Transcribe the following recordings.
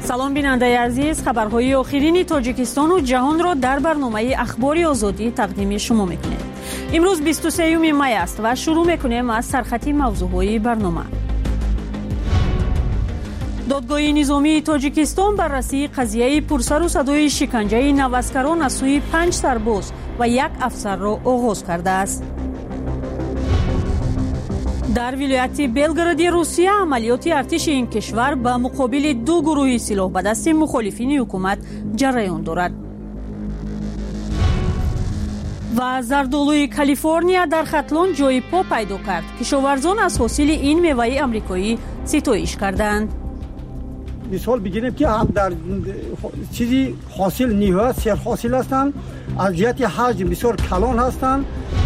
سلام بیننده عزیز، خبرهای آخرین تاجیکستان و جهان را در برنامه اخبار آزادی تقدیم شما میکنیم. امروز 23 می است و شروع میکنیم از سرخطی موضوعهای برنامه. دادگاه نظامی تاجیکستان بررسی قضیه پرسر و صدای شکنجه نوسکران از سوی 5 سرباز و 1 افسر را آغاز کرده است. در ولایت بلگراد روسیه عملیات ارتش این کشور به مقابل 2 گروه سلاح به دست مخالفین حکومت جریان دارد. و زردآلوی کالیفرنیا در ختلان جای پا پیدا کرد. کشاورزان از حاصل این میوه آمریکایی ستایش کردند. مثال بگیریم که هم در چیزی حاصل نیوه سر حاصل هستند، از جهت حجم بسیار کلان هستند.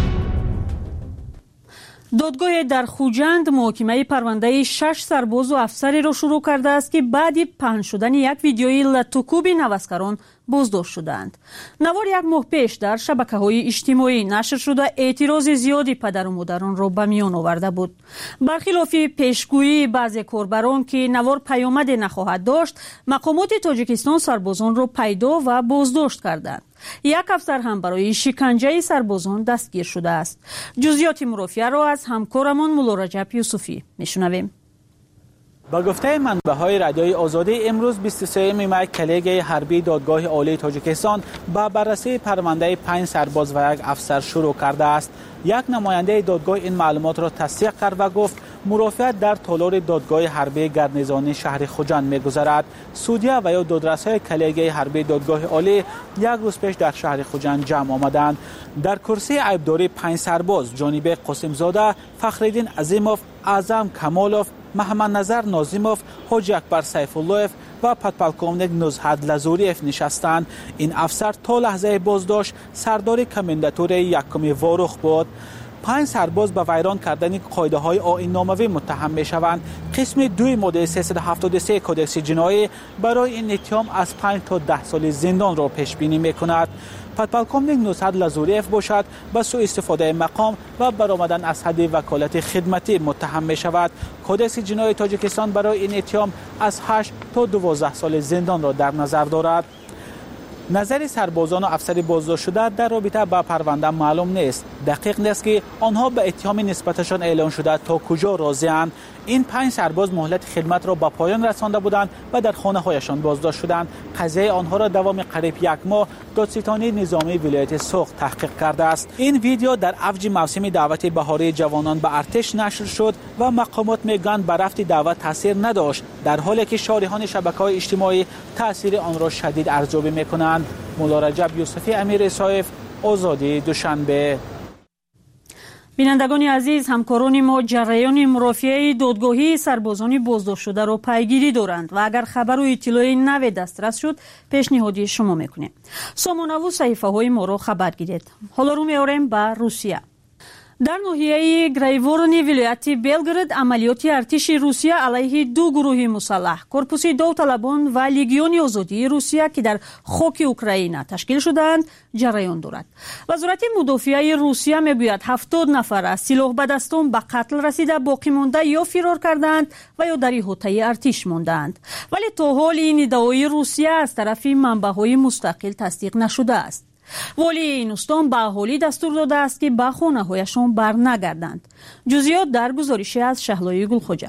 دادگاه در خوجند محاکمه پرونده 6 سرباز و افسری را شروع کرده است که بعد پهن شدن یک ویدیوی لطوکوب نوسکران بازداشت شدند. نوار 1 ماه پیش در شبکه‌های اجتماعی نشر شده اعتراض زیادی پدر و مادران را به میان آورده بود. برخلاف پیشگویی بعضی کاربران که نوار پیامد نخواهد داشت، مقامات تاجیکستان سربازان را پیدا و بازداشت کردند. 1 افسر هم برای شکنجه سربازان دستگیر شده است. جزئیات مرافعه را از همکارمان مولا رجب یوسفی میشنویم. با گفته منبع‌های رادیوی آزادی، امروز 23 می کلیه حربی دادگاه عالی تاجیکستان با بررسی پرونده 5 سرباز و 1 افسر شروع کرده است. یک نماینده دادگاه این معلومات را تصدیق کرد و گفت مرافعت در تالار دادگاه حربی گرنیزانی شهر خوجند می‌گذرد. سودیا و یا دادرس‌های کلیه حربی دادگاه عالی 1 روز پیش در شهر خوجند جمع آمدند. در کرسی عیبداری 5 سرباز جانب قاسم زاده، فخرالدین عظیموف، اعظم کمالوف، محمد نظر نازیموف، حاج اکبر سیف اللهف و پدپلکومنیک نزهت لزوریف نشستند. این افسر تا لحظه بازداشت سردار کمانداتور 1 واروخ بود. 5 سرباز به ویران کردن قاعده‌های آیین‌ناموی متهم می‌شوند. قسم 2 ماده 373 کدکس جنایی برای این اتهام از 5 تا 10 سال زندان را پیش بینی می‌کند. پدپلکومنیک نزهت لزوریف باشد به سوء استفاده مقام و برآمدن از حد وکالت خدمتی متهم می‌شود. کدکس جنایی تاجیکستان برای این اتهام از 8 تا 12 سال زندان را در نظر دارد. نظر سربازان و افسر بازداشت شده در رابطه با پرونده معلوم نیست. دقیق نیست که آنها به اتهام نسبتشان اعلان شده تا کجا راضی‌اند. این 5 سرباز مهلت خدمت را به پایان رسانده بودند و در خانه‌هایشان بازداشت شدند. قضیه آنها را دوام قریب 1 ماه دادستانی نظامی ولایت سوخ تحقیق کرده است. این ویدیو در اوج موسم دعوت بهاری جوانان به ارتش نشر شد و مقامات میگویند به رفت دعوت تاثیر نداشت، در حالی که شارحان شبکه‌های اجتماعی تاثیر آن را شدید ارزیابی می‌کنند. مولا رجب یوسفی، امیر اسایف، آزادی، دوشنبه. بینندگان عزیز، همکاران ما جریان مرافعه دادگاهی سربازان بازداشت شده را پیگیری دارند و اگر خبر و اطلاع نوی دسترس شد پیشنهادی شما میکنیم. سامانه و صحیفه های ما را خبر گیرید. حالا رو میاریم به روسیه. در ناحیه گرایورونی ولایت بلگراد عملیات ارتش روسیه علیه 2 گروه مسلح کورپوس داوطلبان و لیگیون آزادی روسیه که در خاک اوکراین تشکیل شدند جریان دارد. وزارت مدافعه روسیه میگوید 70 نفر از سلاح به دستان به قتل رسیده، باقی مانده یا فرار کردند و یا در احاطه ارتش ماندند، ولی تا حال این ادعای روسیه از طرف منبع‌های مستقل تصدیق نشده است. والی این استان به اهالی دستور داده است که به خانه‌هایشان برنگردند. جزئیات در گزارش از شهلای گلخوجه.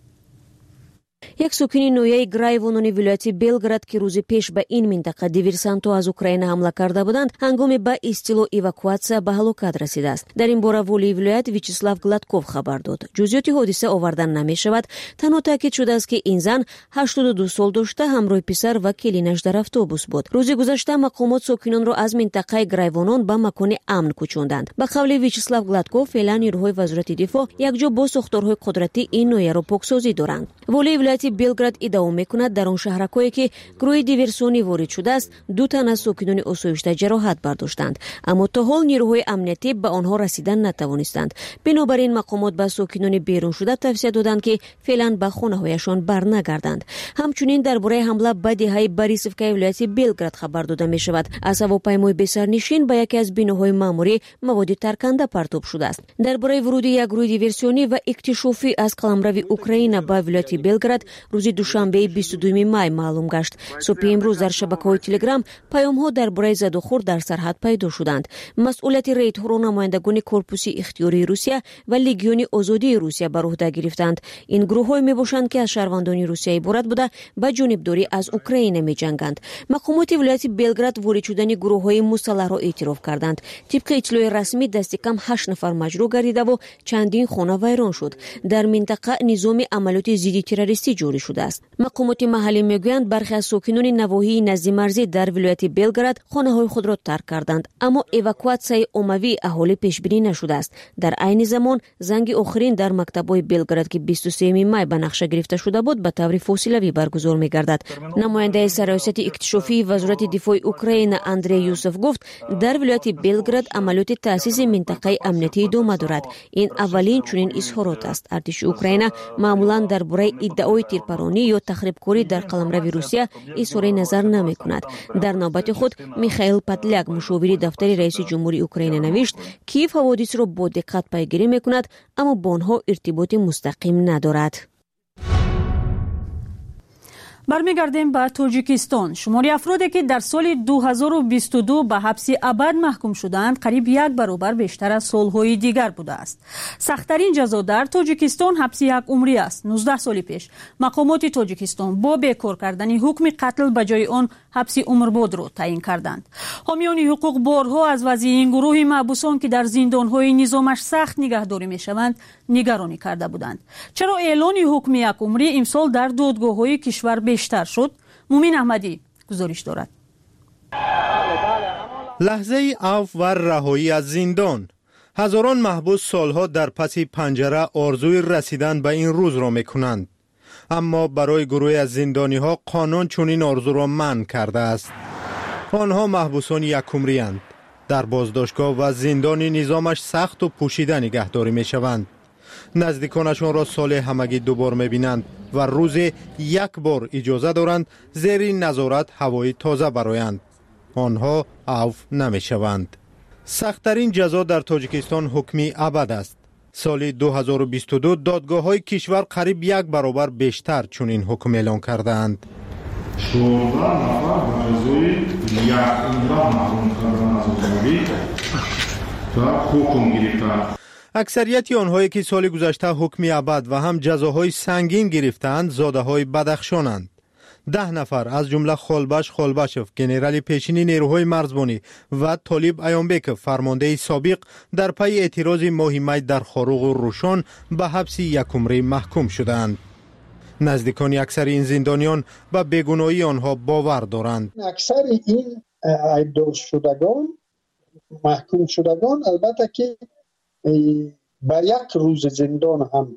یک ساکن نویای گرایوونی ولایت بلگراد که روز پیش به این منطقه دیورسانت‌ها از اوکراین حمله کرده بودند، هنگام به استیلو ایواکواسیا به هلاکت رسیده است. در این باره والی ولایت ویچسلاو گلادکوف خبر داد. جزئیات حادثه آوردن نمی‌شود. تنها تاکید شده است که این زن 82 سال داشته، همراه پسر و کلینش در اتوبوس بود. روز گذشته مقامات ساکنان را از منطقه گرایوونان به مکان امن کوچاندند. به قول ویچسلاو گلادکوف، فعلا نیروهای وزارت دفاع یکجا با ساختارهای قدرتی این نویه را پاکسازی دارند. والی ولایت بلگراد ادعا میکند در آن شهرکایی که گروه دیورسیونی وارد شده است 2 تن از ساکنان آسایشته جراحت برداشتند، اما تا حال نیروهای امنیتی به آنها رسیدن نتوانستند. بنابراین مقامات به ساکنان بیرون شده توصیه دادند که فعلا به خانه‌هایشان برنگردند. همچنین درباره حمله به دهه بریسوفکای ولایت بلگراد خبر داده می شود. از هواپیمای بسرنشین به یکی از بناهای معماری مواد ترکنده پرتاب شده است. درباره ورود یک گروه دیورسیونی و اکتشافی از قلمرو اوکراین به ولایت بلگراد рӯзи душанбеи 22 май маълум гашт. субҳи имрӯз дар шабакаҳои телеграм паёмҳо дар бораи задухӯрд дар сарҳад пайдо шуданд. масъулияти рейдҳоро намояндагони корпуси ихтиёрии русия ва легиони озодии русия бар уҳда гирифтанд. ин гурӯҳҳое мебошанд ки аз шаҳрвандони русия иборат буда ба ҷонибдорӣ аз украина меҷанганд. мақомоти вилояти белград ворид шудани гурӯҳҳои мусаллаҳро эътироф карданд. тибқи иттилои расмӣ дасти кам 8 нафар маҷрӯҳ гардидаву чандин хона вайрон шуд. дар минтақа низоми амалиёти зидди террористӣ ҷорӣ шудааст. мақомоти маҳаллӣ мегӯянд бархе аз сокинони навоҳии назди марзӣ дар вилояти белград хонаҳои худро тарк карданд, аммо эвакуатсияи оммавии аҳолӣ пешбинӣ нашудааст. дар айни замон занги охирин дар мактабҳои белград ки 23 май ба нақша гирифта шуда буд ба таври фосилавӣ баргузор мегардад. намояндаи сароясати иктишофии вазорати дифои украина Андрей Юсов гуфт, дар вилояти белград амалиёти таъсиси минтақаи амнiyatӣ идома дорад. ин аввалин чунин изҳорот аст. артиши украина маъмулан дар бораи иддаои тирпаронӣ ё тахрибкорӣ дар қаламрави русия изҳори назар намекунад. дар навбати худ Михаил Подляк, мушовири дафтари раиси ҷумҳурии Украина, навишт, Киев ҳаводисро бо диққат пайгирӣ мекунад, аммо бо онҳо иртиботи мустақим надорад. бармегардем ба тоҷикистон. шумори афроде ки дар соли 2022 ба ҳабси абад маҳкум шуданд қариб 1 баробар бештар аз солҳои дигар будааст. сахттарин ҷазо дар тоҷикистон ҳабси 1 умрӣ аст. 19 соли пеш мақомоти тоҷикистон бо бекор кардани ҳукми қатл ба ҷои он ҳабси умрбодро таъин карданд. ҳомиёни ҳуқуқ борҳо аз вазъи ин гурӯҳи маҳбусон ки дар зиндонҳои низомаш сахт нигаҳдорӣ мешаванд нигаронӣ карда буданд. чаро эълони ҳукми 1 умрӣ имсол дар додгоҳҳои кишвар بیشتر شد؟ مومین احمدی گزارش دارد. لحظه عفو و رهایی از زندان. هزاران محبوس سالها در پس پنجره آرزوی رسیدن به این روز را میکنند. اما برای گروهی از زندانی ها قانون چنین آرزو را منع کرده است. آنها محبوسان یکمری اند. در بازداشتگاه و زندان نظامش سخت و پوشیده نگهداری میشوند. نزدیکانشان را سال همگی 2 بار میبینند و روز 1 بار اجازه دارند زیر نظارت هوای تازه برآیند. آنها عفو نمیشوند. سخت‌ترین جزا در تاجیکستان حکمی ابد است. سال 2022 دادگاه‌های کشور قریب 1 برابر بیشتر چنین حکم اعلان کردند. 16 نفر با جزای 1 عمر محروم کردن از آزادی تا حکم گرفتند. اکثریت آنهایی که سال گذشته حکم ابد و هم جزاهای سنگین گرفتند زاده‌های بدخشانند. 10 نفر از جمله خالبشف گنرال پیشین نیروهای مرزبانی و طالب ایانبک فرمانده سابق در پی اعتراض ماه می در خاروق و روشان به حبس 1 عمری محکوم شدند. نزدیکان اکثر این زندانیان به بیگناهی آنها باور دارند. اکثر این عیبدار شدگان محکوم شدگان البته که با 1 روز زندان هم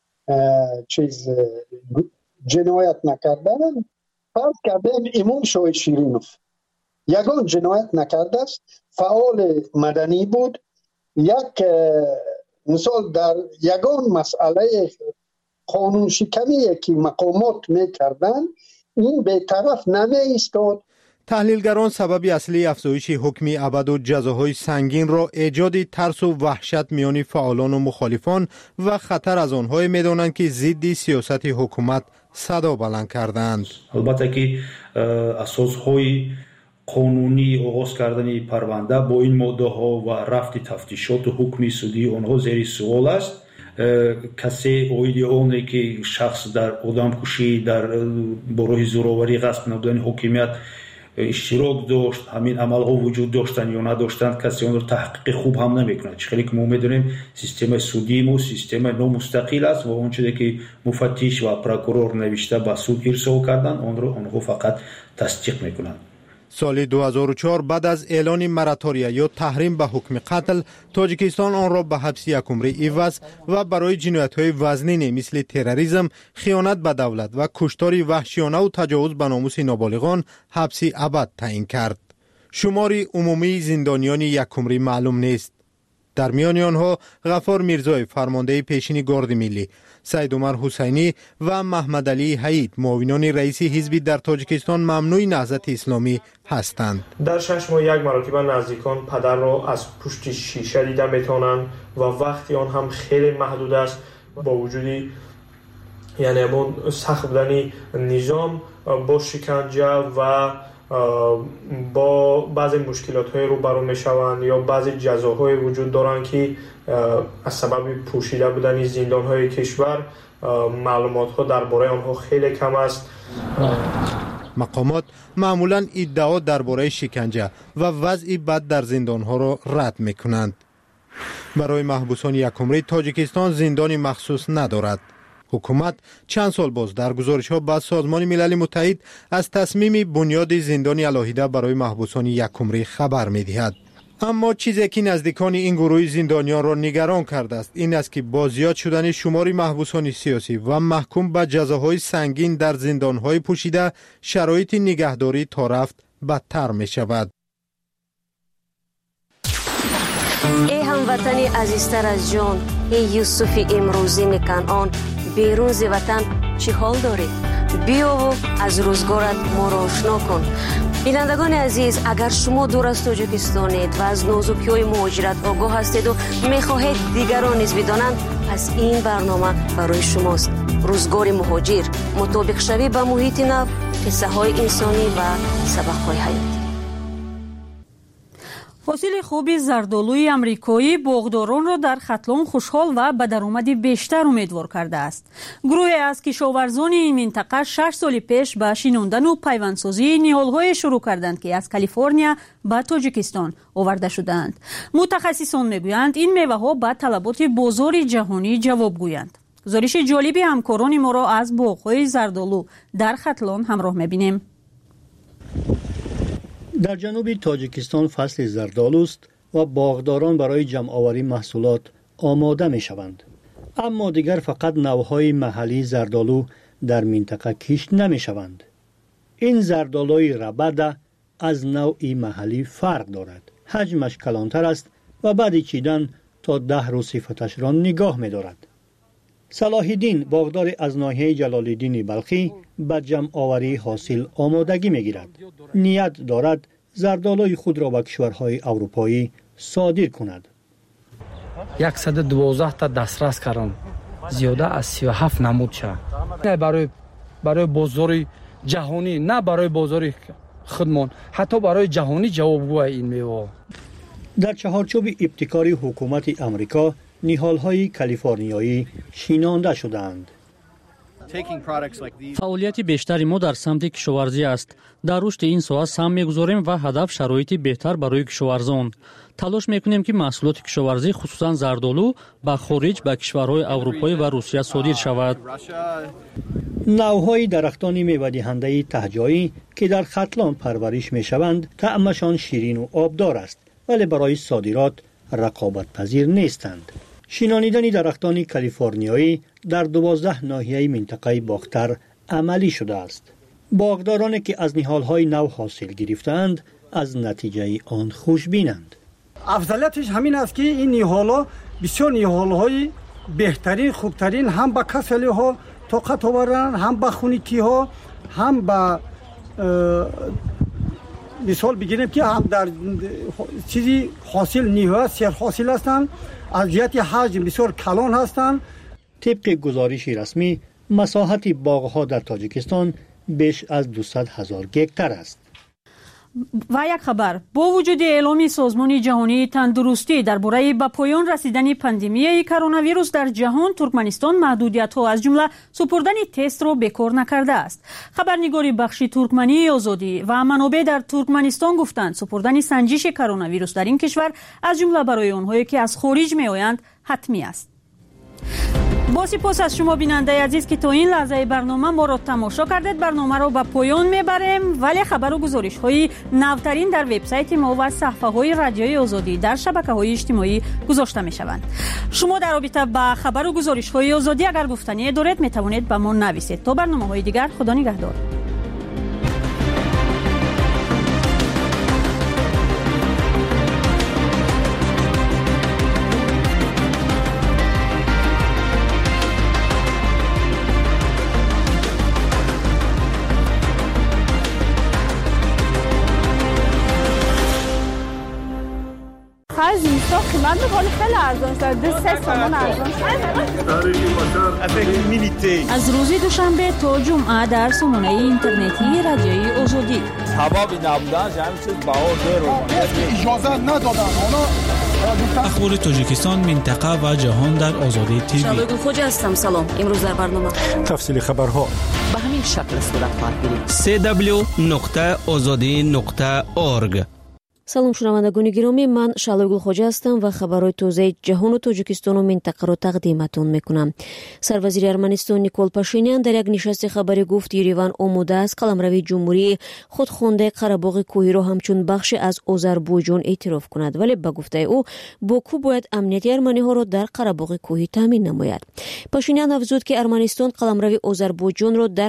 جنایت نکردن. فرض کردیم امام شاه شیرینوف یگان جنایت نکرده است، فعال مدنی بود. یک مثال در یگان مسئله قانون شکنی که مقامات میکردن این به طرف نمی ایستاد. تحلیلگران سبب اصلی افزایش حکم ابد و جزاهای سنگین را ایجاد ترس و وحشت میان فعالان و مخالفان و خطر از آنها میدانند که ضد سیاست حکومت صدا بلند کردند. البته که اساسهای قانونی آغاز کردن پرونده با این ماده ها و رفت تفتیشات و حکم سودی آنها زیر سوال است. کسی اویدی اونه که شخص در آدم کشی در برای زوراوری غصب نمودن حکومت اشتراک داشت، همین عملها وجود داشتن یا نداشتن، کسی آن رو تحقیق خوب هم نمیکنه. چه خیلی که ما میدونیم سیستم سودی ما سیستم نامستقل است و اون چیزی که مفتش و پروکورور نوشته به سود ارسال کردن آن رو آنها فقط تصدیق میکنن. سال 2004 بعد از اعلان مراتوریه یا تحریم به حکم قتل، تاجیکستان آن را به حبس 1 عمری عوض و برای جنایت‌های وزنین مثل تروریسم، خیانت به دولت و کشتار وحشیانه و تجاوز به ناموس نابالغان حبس ابد تعیین کرد. شمار عمومی زندانیان 1 عمری معلوم نیست. در میان آنها غفار میرزای فرمانده پیشین گارد ملی، سید عمر حسینی و محمد علی حید معاونان رئیس حزب در تاجیکستان ممنوع نهضت اسلامی هستند. در 6 ماه 1 مرتبه نزدیکان پدر را از پشت شیشه دیده میتونند و وقتی آن هم خیلی محدود است. با وجود یعنی همون سخت بودن نظام با شکنجه و با بعضی مشکلات های روبرو میشوند یا بعضی جزاهای وجود دارند که از سبب پوشیده بودن زندان های کشور معلومات ها درباره آنها خیلی کم است. مقامات معمولاً ادعا درباره شکنجه و وضع بد در زندان ها را رد میکنند. برای محبوسان یکمری تاجیکستان زندانی مخصوص ندارد. حکومت چند سال باز در گزارش ها به سازمان ملل متحد از تصمیم بنیاد زندانی علاهیده برای محبوسان یکمری خبر می دهد. اما چیزی که نزدیکان این گروه زندانیان را نگران کرده است این است که با زیاد شدن شمار محبوسان سیاسی و محکوم به جزاهای سنگین در زندانهای پوشیده شرایط نگهداری تا رفت بدتر می شود. ای هموطنی عزیزتر از جان، ای یوسف امروزین کنعان، بیرون ز وطن چی حال داری؟ بیا و از روزگارت ما را آشنا کن. بینندگان عزیز، اگر شما دور از تاجیکستانید و از نازکی‌های مهاجرت آگاه هستید و می‌خواهید دیگران نیز بدانند، پس این برنامه برای شماست. روزگار مهاجر، مطابق شوی با محیط نو، قصه‌های انسانی و سبق‌های حیاتی. حاصل خوبی زردآلوی امریکایی باغداران را در ختلان خوشحال و به درآمد بیشتر امیدوار کرده است. گروهی از کشاورزان این منطقه 6 سال پیش به شیناندن و پیوندسازی نهال‌های شروع کردند که از کالیفرنیا به تاجیکستان آورده شدند. متخصصان میگویند این میوه‌ها به طلبات بازار جهانی جواب گویند. گزارش جالبی همکاران ما را از باغ‌های زردآلو در ختلان همراه می‌بینیم. در جنوب تاجیکستان فصل زردآلو است و باغداران برای جمع‌آوری محصولات آماده می‌شوند. اما دیگر فقط نوع‌های محلی زردآلو در منطقه کشت نمی‌شوند. این زردآلوی ربده از نوعی محلی فرق دارد. حجمش کلانتر است و بعد چیدن تا 10 روز صفتش را نگاه می‌دارد. صلاح الدین باغدار از ناحیه جلال الدین بلخی به جمع‌آوری حاصل آمادگی می‌گیرد. نیت دارد زردآلوی خود را به کشورهای اروپایی صادر کند. 112 تا دسترس کردم. زیاده از 37 نمود شد. نه برای بازار جهانی، نه برای بازار خودمان، حتی برای جهانی جوابگو این میوه. در چهارچوب ابتکاری حکومت امریکا نهال‌های کالیفرنیایی شینانده شدند. فعالیت بیشتری ما در سمت کشاورزی است. در رشد این ساحه سهم می‌گذاریم و هدف شرایط بهتر برای کشاورزان. تلاش می‌کنیم که محصولات کشاورزی خصوصاً زردآلو به خارج به کشورهای اروپایی و روسیه صادر شود. نوع‌های درختان میوه‌دهنده ته‌جایی که در ختلان پرورش می‌شوند، طعمشان شیرین و آبدار است، ولی برای صادرات رقابت پذیر نیستند. شینانیدن درختان کالیفرنیایی در 12 ناحیه منطقه باختر عملی شده است. باغدارانی که از نهال‌های نو حاصل گرفتند از نتیجه آن خوشبینند. افضلیتش همین است که این نهال‌ها بسیار نهال‌های بهترین، خوبترین، هم با کسلی‌ها طاقت آورند، هم با خونیکی‌ها، هم با مثال بگیریم که هم در چیزی حاصل نیوه سر حاصل هستند، از جهت حجم بسیار کلان هستند. طبق گزارش رسمی مساحت باغ‌ها در تاجیکستان بیش از 200,000 گکتار است. و یک خبر، با وجود اعلام سازمان جهانی تندرستی درباره به پایان رسیدن پاندمی کرونا ویروس در جهان، ترکمنستان محدودیت‌ها از جمله سپردن تست را بکار نکرده است. خبرنگار بخش ترکمنی آزادی و منابع در ترکمنستان گفتند سپردن سنجش کرونا ویروس در این کشور از جمله برای آنهایی که از خارج می‌آیند حتمی است. با سپاس از شما بیننده عزیز که تا این لحظه برنامه ما را تماشا کردید. برنامه را به پایان میبریم، ولی خبر و گزارش های نوترین در وبسایت ما و صفحه های رادیوی آزادی در شبکه های اجتماعی گذاشته می شوند. شما در رابطه با خبر و گزارش های آزادی اگر گفتنی دارید می توانید به ما نویسید. تا برنامه های دیگر، خدا نگهدار. خرج اینستا قیمت میکنه خیلی ارزان شد 2-3 تومان ارزان شد. از روز دوشنبه تا جمعه در سامانه اینترنتی رادیوی آزادی حبابی نبودن همین چیز بهار اجازه ندادن اخبار تاجیکستان، منطقه و جهان در آزادی تیوی. شالوی گلخوج هستم. سلام. امروز در برنامه تفصیل خبرها به همین شکل صورت خواهد گرفت. www.azadi.org. салом шунавандагони гиромӣ, ман шалои гулхоҷа ҳастам ва хабарҳои тозаи ҷаҳону тоҷикистону минтақаро тақдиматон мекунам. сарвазири Арманистон Никол Пашинян дар як нишасти хабарӣ гуфт Ереван омодааст қаламравии ҷумҳурии худхондаи Қарабоғи кӯҳиро ҳамчун бахше аз Озарбойҷон эътироф кунад, вале ба гуфтаи ӯ Боку бояд амнияти арманиҳоро дар Қарабоғи кӯҳӣ таъмин намояд. Пашинян афзуд, ки Арманистон қаламрави Озарбойҷонро дар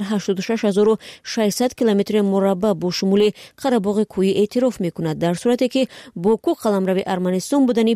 86600 километри мураббаъ бо шумули Қарабоғи кӯҳӣ эътироф мекунад, дар сурате ки Боку қаламрави Арманистон будани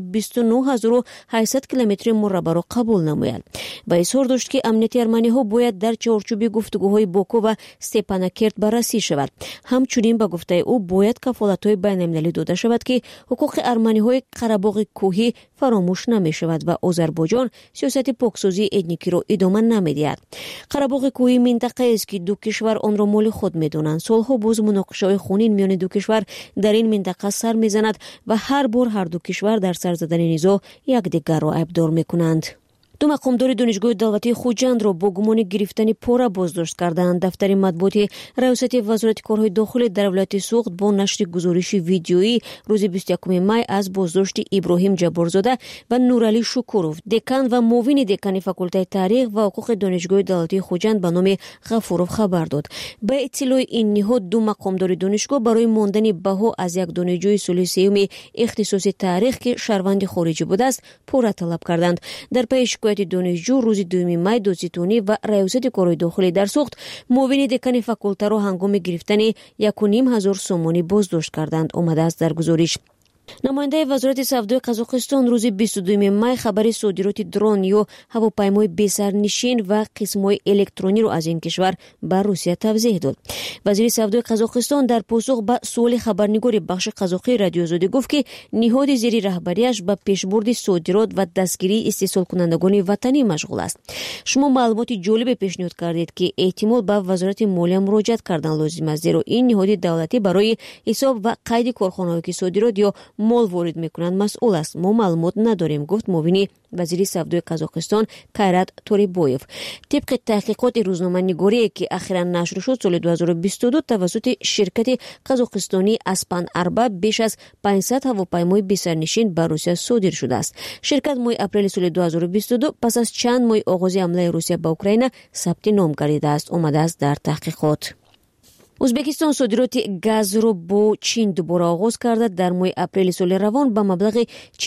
29800 километри мураббаъро қабул намояд. Ба изҳор дошт, ки амнияти арманиҳо бояд дар чаҳорчӯби гуфтугӯҳои Боку ва Степанакерт баррасӣ шавад. ҳамчунин ба гуфтаи ӯ бояд кафолатҳои байналмилалӣ дода шавад, ки ҳуқуқи арманиҳои Қарабоғи кӯҳӣ фаромӯш намешавад ва Озарбойҷон сиёсати поксозии этникиро идома намедиҳад. Қарабоғи кӯҳӣ минтақаест, ки ду кишвар онро моли худ медонанд. солҳо боз муноқишаҳои хунин миёни ду кишвар дар ин минтақа сар мезанад ва ҳар бор ҳар ду кишвар дар сар задани низоъ якдигарро айбдор мекунанд. ду мақомдори донишгоҳи давлатии Хуҷандро бо гумони гирифтани пора боздошт карданд. дафтари матбуоти раёсати вазорати корҳои дохилӣ дар вилояти Суғд бо нашри гузориши видеоӣ рӯзи 21 май аз боздошти Иброҳим Ҷабборзода ва Нуралӣ Шукуров, декан ва муовини декани факултаи таърих ва ҳуқуқи донишгоҳи давлатии Хуҷанд ба номи Ғафуров хабар дод. ба иттилои ин ниҳод ду мақомдори донишгоҳ барои мондани баҳо аз як донишҷӯи соли сеюми ихтисоси таърих, ки шаҳрванди хориҷӣ будааст, пора талаб карданд. дар пайи донишҷӯ рӯзи 2 май додситонӣ ва раёсати корҳои дохилӣ дар Суғд муовини декани факултаро ҳангоми гирифтани 1500 сомонӣ боздошт карданд, омадааст дар гузориш. намояндаи вазорати савдои Қазоқистон рӯзи 22 май хабари содироти дрон ё ҳавопаймои бесарнишин ва қисмҳои электрониро аз ин кишвар ба Русия тавзеҳ дод. вазири савдои Қазоқистон дар посух ба суоли хабарнигори бахши Қазоқии радиоозодӣ гуфт, ки ниҳоди зери раҳбарияш ба пешбурди содирот ва дастгирии истеҳсолкунандагони ватанӣ машғул аст. шумо маълумоти ҷолибе пешниҳод кардед, ки эҳтимол ба вазорати молия муроҷиат кардан лозим аст, зеро ин ниҳоди давлатӣ барои ҳисоб ва қайди корхонаҳое ки содирот ё мол ворид мекунанд масъул аст. мо маълумот надорем, гуфт муовини вазири савдои Қазоқистон Кайрат Торибоев. тибқи таҳқиқоти рӯзноманигорие, ки ахиран нашр шуд соли 2022 тавассути ширкати қазоқистонии Аспан Арба, беш аз 500 ҳавопаймои бесарнишин ба Русия содир шудааст. ширкат моҳи апрели соли 2022 пас аз чанд моҳи оғози ҳамлаи Русия ба Украина сабти ном гардидааст, омадааст дар таҳқиқот. ӯзбекистон содироти газро бо чин дубора оғоз карда дар моҳи апрели соли равон ба маблағи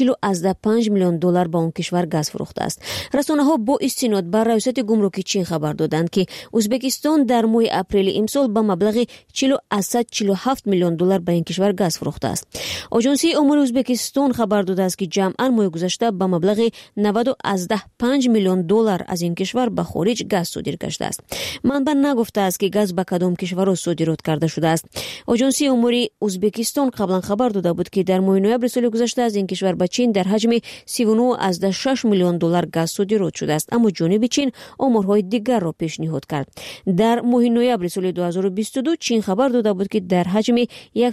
$4.5 миллион ба он кишвар газ фурӯхтааст. расонаҳо бо истинод ба раёсати гумрукии Чин хабар доданд, ки Ӯзбекистон дар моҳи апрели имсол ба маблағи $447 миллион ба ин кишвар газ фурӯхтааст. оҷонсии омори Ӯзбекистон хабар додааст, ки ҷамъан моҳи гузашта ба маблағи $9.5 миллион аз ин кишвар ба хориҷ газ содир гаштааст. манбаъ нагуфтааст, ки газ ба кадом кишваро содирот карда шудааст. оҷонсии омори Ӯзбекистон қаблан хабар дода буд, ки дар моҳи ноябри соли гузашта аз ин кишвар ба Чин дар ҳаҷми $39.6 миллион газ содирот шудааст, аммо ҷониби Чин оморҳои дигарро пешниҳод кард. дар моҳи ноябри соли 2022 Чин хабар дода буд, ки дар ҳаҷми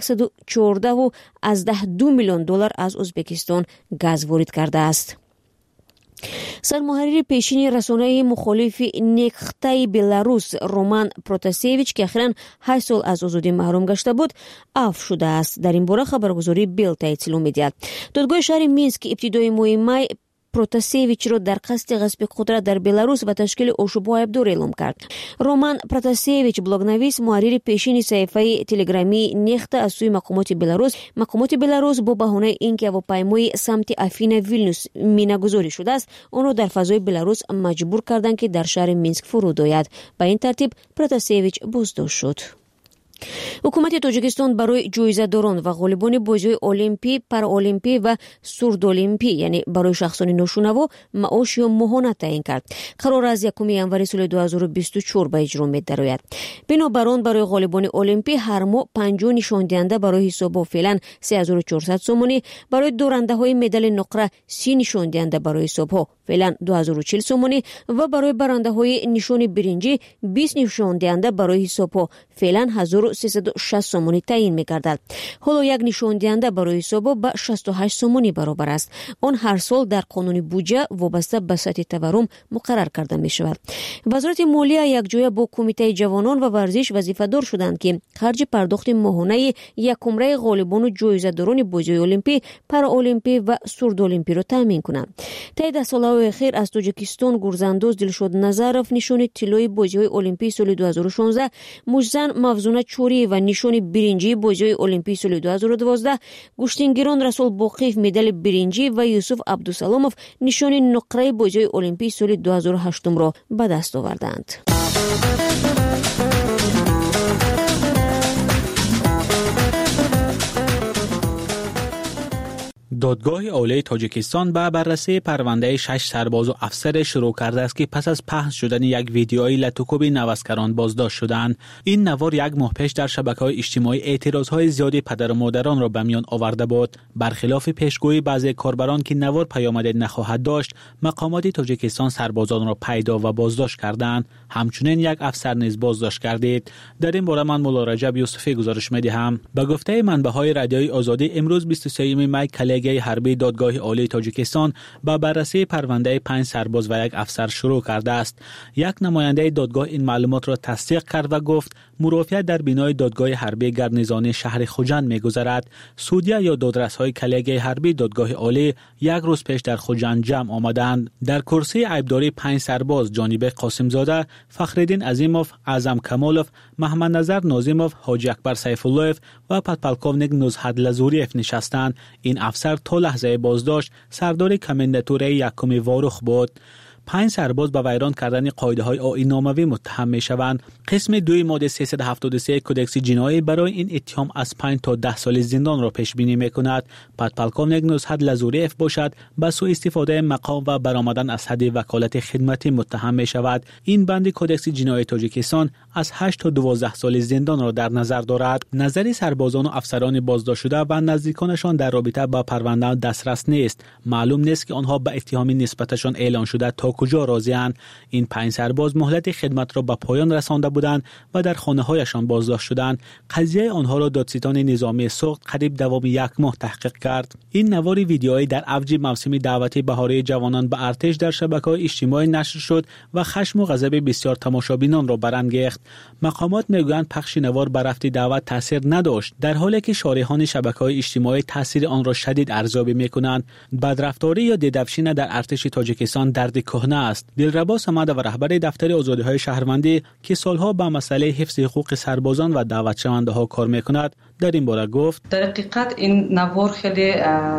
$114.2 миллион аз Ӯзбекистон газ ворид кардааст. сармуҳаррири пешини расонаи мухолифи нехтаи Беларус Роман Протасевич, ки ахиран 8 сол аз озодӣ маҳрум гашта буд, афв шудааст. дар ин бора хабаргузории Белта иттилоъ медиҳад. додгоҳи шаҳри Минск ибтидои моҳи май Протасевичро дар қасди ғасби қудрат дар Беларус ва ташкили ошӯбҳо айбдор эълом кард. Роман Протасевич, блогнавис, муҳаррири пешини саҳифаи телеграмии Нехта аз сӯи мақомоти Беларус бо баҳонаи ин ки ҳавопаймои самти Афина Вилнюс минагузорӣ шудааст, онро дар фазои Беларус маҷбур карданд, ки дар шаҳри Минск фуруд ояд. ба ин тартиб Протасевич боздошт шуд. ҳукумати тоҷикистон барои ҷоизадорон ва ғолибони бозиҳои олимпӣ, параолимпӣ ва сурдолимпӣ, яъне барои шахсони ношунаво маош ё моҳона таъин кард. қарор аз 1 январи соли 2024 ба иҷро медарояд. бинобар он барои ғолибони олимпӣ ҳар моҳ 50 нишондиҳанда барои ҳисобҳо феълан 3400 сомонӣ, барои дорандаҳои медали ноқра 30 нишондиҳанда барои ҳисобҳо феълан 2040 сомонӣ ва барои барандаҳои нишони биринҷӣ 20 нишондиҳанда барои ҳисобҳо феълан 1360 сомонӣ таъин мегардад. ҳоло як нишондиҳанда барои ҳисобҳо ба 68 сомонӣ баробар аст. он ҳар сол дар қонуни буҷа вобаста ба сатҳи таворум муқаррар карда мешавад. вазорати молия якҷоя бо кумитаи ҷавонон ва варзиш вазифадор шуданд ки харҷи пардохти моҳонаи якумраи ғолибону ҷоизадорони бозиҳои олимпӣ, параолимпӣ ва сурдолимпиро таъмин кунанд. таи 10 солаҳои ахир аз Тоҷикистон гурзандоз Дилшод Назаров нишони тиллои бозиҳои олимпии соли 2016, мушзан Мавзуна Чорӣ ва нишони биринҷии бозиҳои олимпии соли 2012, гӯштингирон Расул Боқиев медали биринҷӣ ва Юсуф Абдусаломов нишони ноқраи бозиҳои олимпии соли 2008-ро ба даст оварданд. دادگاه عالی تاجیکستان به بررسی پرونده 6 سرباز و افسر شروع کرده است که پس از پخش شدن یک ویدیوی لطوکوب نوسکران بازداشت شدند. این نوار یک ماه پیش در شبکه‌های اجتماعی اعتراضهای زیادی پدر و مادران را به میان آورده بود. برخلاف پیشگویی بعضی کاربران که نوار پیامد نخواهد داشت، مقامات تاجیکستان سربازان را پیدا و بازداشت کردند. همچنین یک افسر نیز بازداشت گردید. در این باره من مولا رجب یوسفی گزارش می‌دهم. به گفته منبع‌های رادیوی آزادی، امروز 23 می کلیگه حربی دادگاه عالی تاجیکستان با بررسی پرونده 5 سرباز و یک افسر شروع کرده است. یک نماینده دادگاه این معلومات را تصدیق کرد و گفت مرافعه در بینای دادگاه حربی گرنیزانی شهر خوجند می‌گذرد. سودیا یا دادرس‌های کلیگه حربی دادگاه عالی یک روز پیش در خوجند جمع آمدند. در کرسی عیبداری 5 سرباز جانب قاسم زاده، فخرالدین عظیموف، اعظم کمالوف، محمد نظر نازیموف، حاجی اکبر سیف الله و پدپلکونیک نزهت لزوریف نشستند. این افسر تا لحظه بازداشت سردار کمانداتوری یکم واروخ بود. 5 سرباز به ویران کردن قاعده‌های آیین‌ناموی متهم می‌شوند. قسم 2 ماده 373 کدکس جنایی برای این اتهام از 5 تا 10 سال زندان را پیش بینی می‌کند. پدپلکونیک نزهت لزوریف باشد به سوء استفاده مقام و برآمدن از حد وکالت خدمتی متهم می‌شود. این بند کدکس جنایی تاجیکستان از 8 تا 12 سال زندان را در نظر دارد. نظر سربازان و افسران بازداشت شده و نزدیکانشان در رابطه با پرونده دسترس نیست. معلوم نیست که آنها به اتهام نسبتشان اعلان شده تا کجا راضی‌اند. این 5 سرباز مهلت خدمت را به پایان رسانده بودند و در خانه‌هایشان بازداشت شدند. قضیه آنها را دادستان نظامی سوخت قریب دوام 1 ماه تحقیق کرد. این نوار ویدیویی در اوج موسم دعوت بهاری جوانان به ارتش در شبکه‌های اجتماعی نشر شد و خشم و غضب بسیار تماشابینان را برانگیخت. مقامات میگویند پخش نوار بر رفت دعوت تاثیر نداشت، در حالی که شارحان شبکه‌های اجتماعی تاثیر آن را شدید ارزیابی می‌کنند. بدرفتاری یا دیدفشین در ارتش تاجیکستان درد کهنه است. دلربا صمد و رهبر دفتر آزادی‌های شهروندی که سالها با مسئله حفظ حقوق سربازان و دعوت شونده‌ها کار می‌کند در این باره گفت در حقیقت این نوار خیلی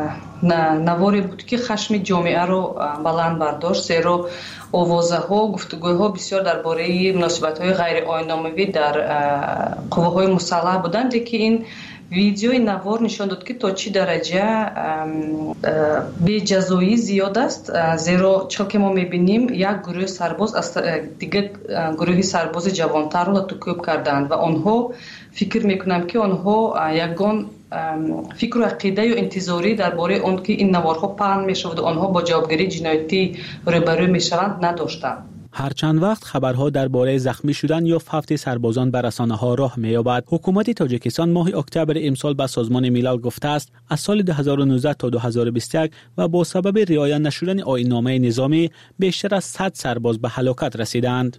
نواری بود که خشم جامعه رو بلند برداشت، زیرا آوازه‌ها، گفتگوها بسیار درباره مناسبت‌های غیر آیین‌ناموی در قوه‌های مسلح بودند که این ویدیوی نوار نشان داد که تا چی درجه بی‌جزایی زیاد است، زیرا چون که ما می‌بینیم یک گروه سرباز از دیگر گروه سرباز جوانتر را تکوب کردند و آنها فکر می‌کنم که آنها یگان فکر و عقیده و انتظاری درباره اون که این نوارها پهن می‌شود و آنها با جوابگیری جنایتی روبرو می‌شوند نداشتند. هر چند وقت خبرها درباره زخمی شدن یا فوت سربازان به رسانه‌ها راه می‌یابد. حکومت تاجیکستان ماه اکتبر امسال به سازمان ملل گفته است از سال 2019 تا 2021 و با سبب رعایت نشدن آیین‌نامه نظامی بیشتر از 100 سرباز به هلاکت رسیدند.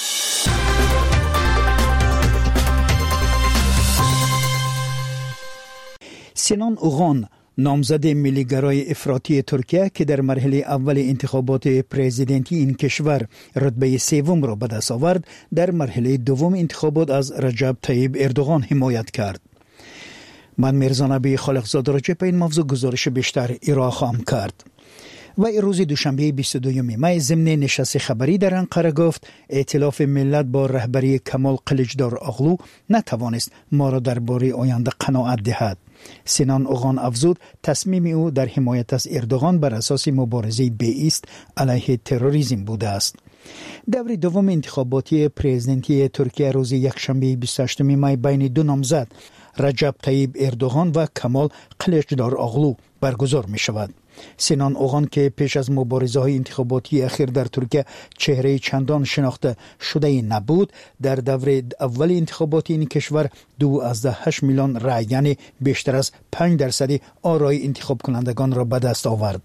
سینان اوغان، نامزد ملیگرای افراطی ترکیه که در مرحله اول انتخابات پرزیدنتی این کشور رتبه 3 را به دست آورد، در مرحله دوم انتخابات از رجب طیب اردوغان حمایت کرد. من میرزا نبی خالقزاده راجع به این موضوع گزارش بیشتر ارائه خواهم کرد. و روز دوشنبه 22 می ضمن نشست خبری در انقره گفت ائتلاف ملت با رهبری کمال قلیچدار اغلو نتوانست ما را درباره آینده قناعت دهد. سینان اوغان افزود تصمیم او در حمایت از اردوغان بر اساس مبارزه بی‌ایست علیه تروریسم بوده است. دور دوم انتخاباتی پرزیدنتی ترکیه روز یکشنبه 28 می بین دو نامزد رجب طیب اردوغان و کمال قلیچدار اغلو برگزار می شود. سینان اوغان که پیش از مبارزه‌های انتخاباتی اخیر در ترکیه چهره چندان شناخته شده نبود، در دوره اول انتخاباتی این کشور 2.8 میلیون رای یعنی بیشتر از 5% آرای انتخاب کنندگان را به دست آورد.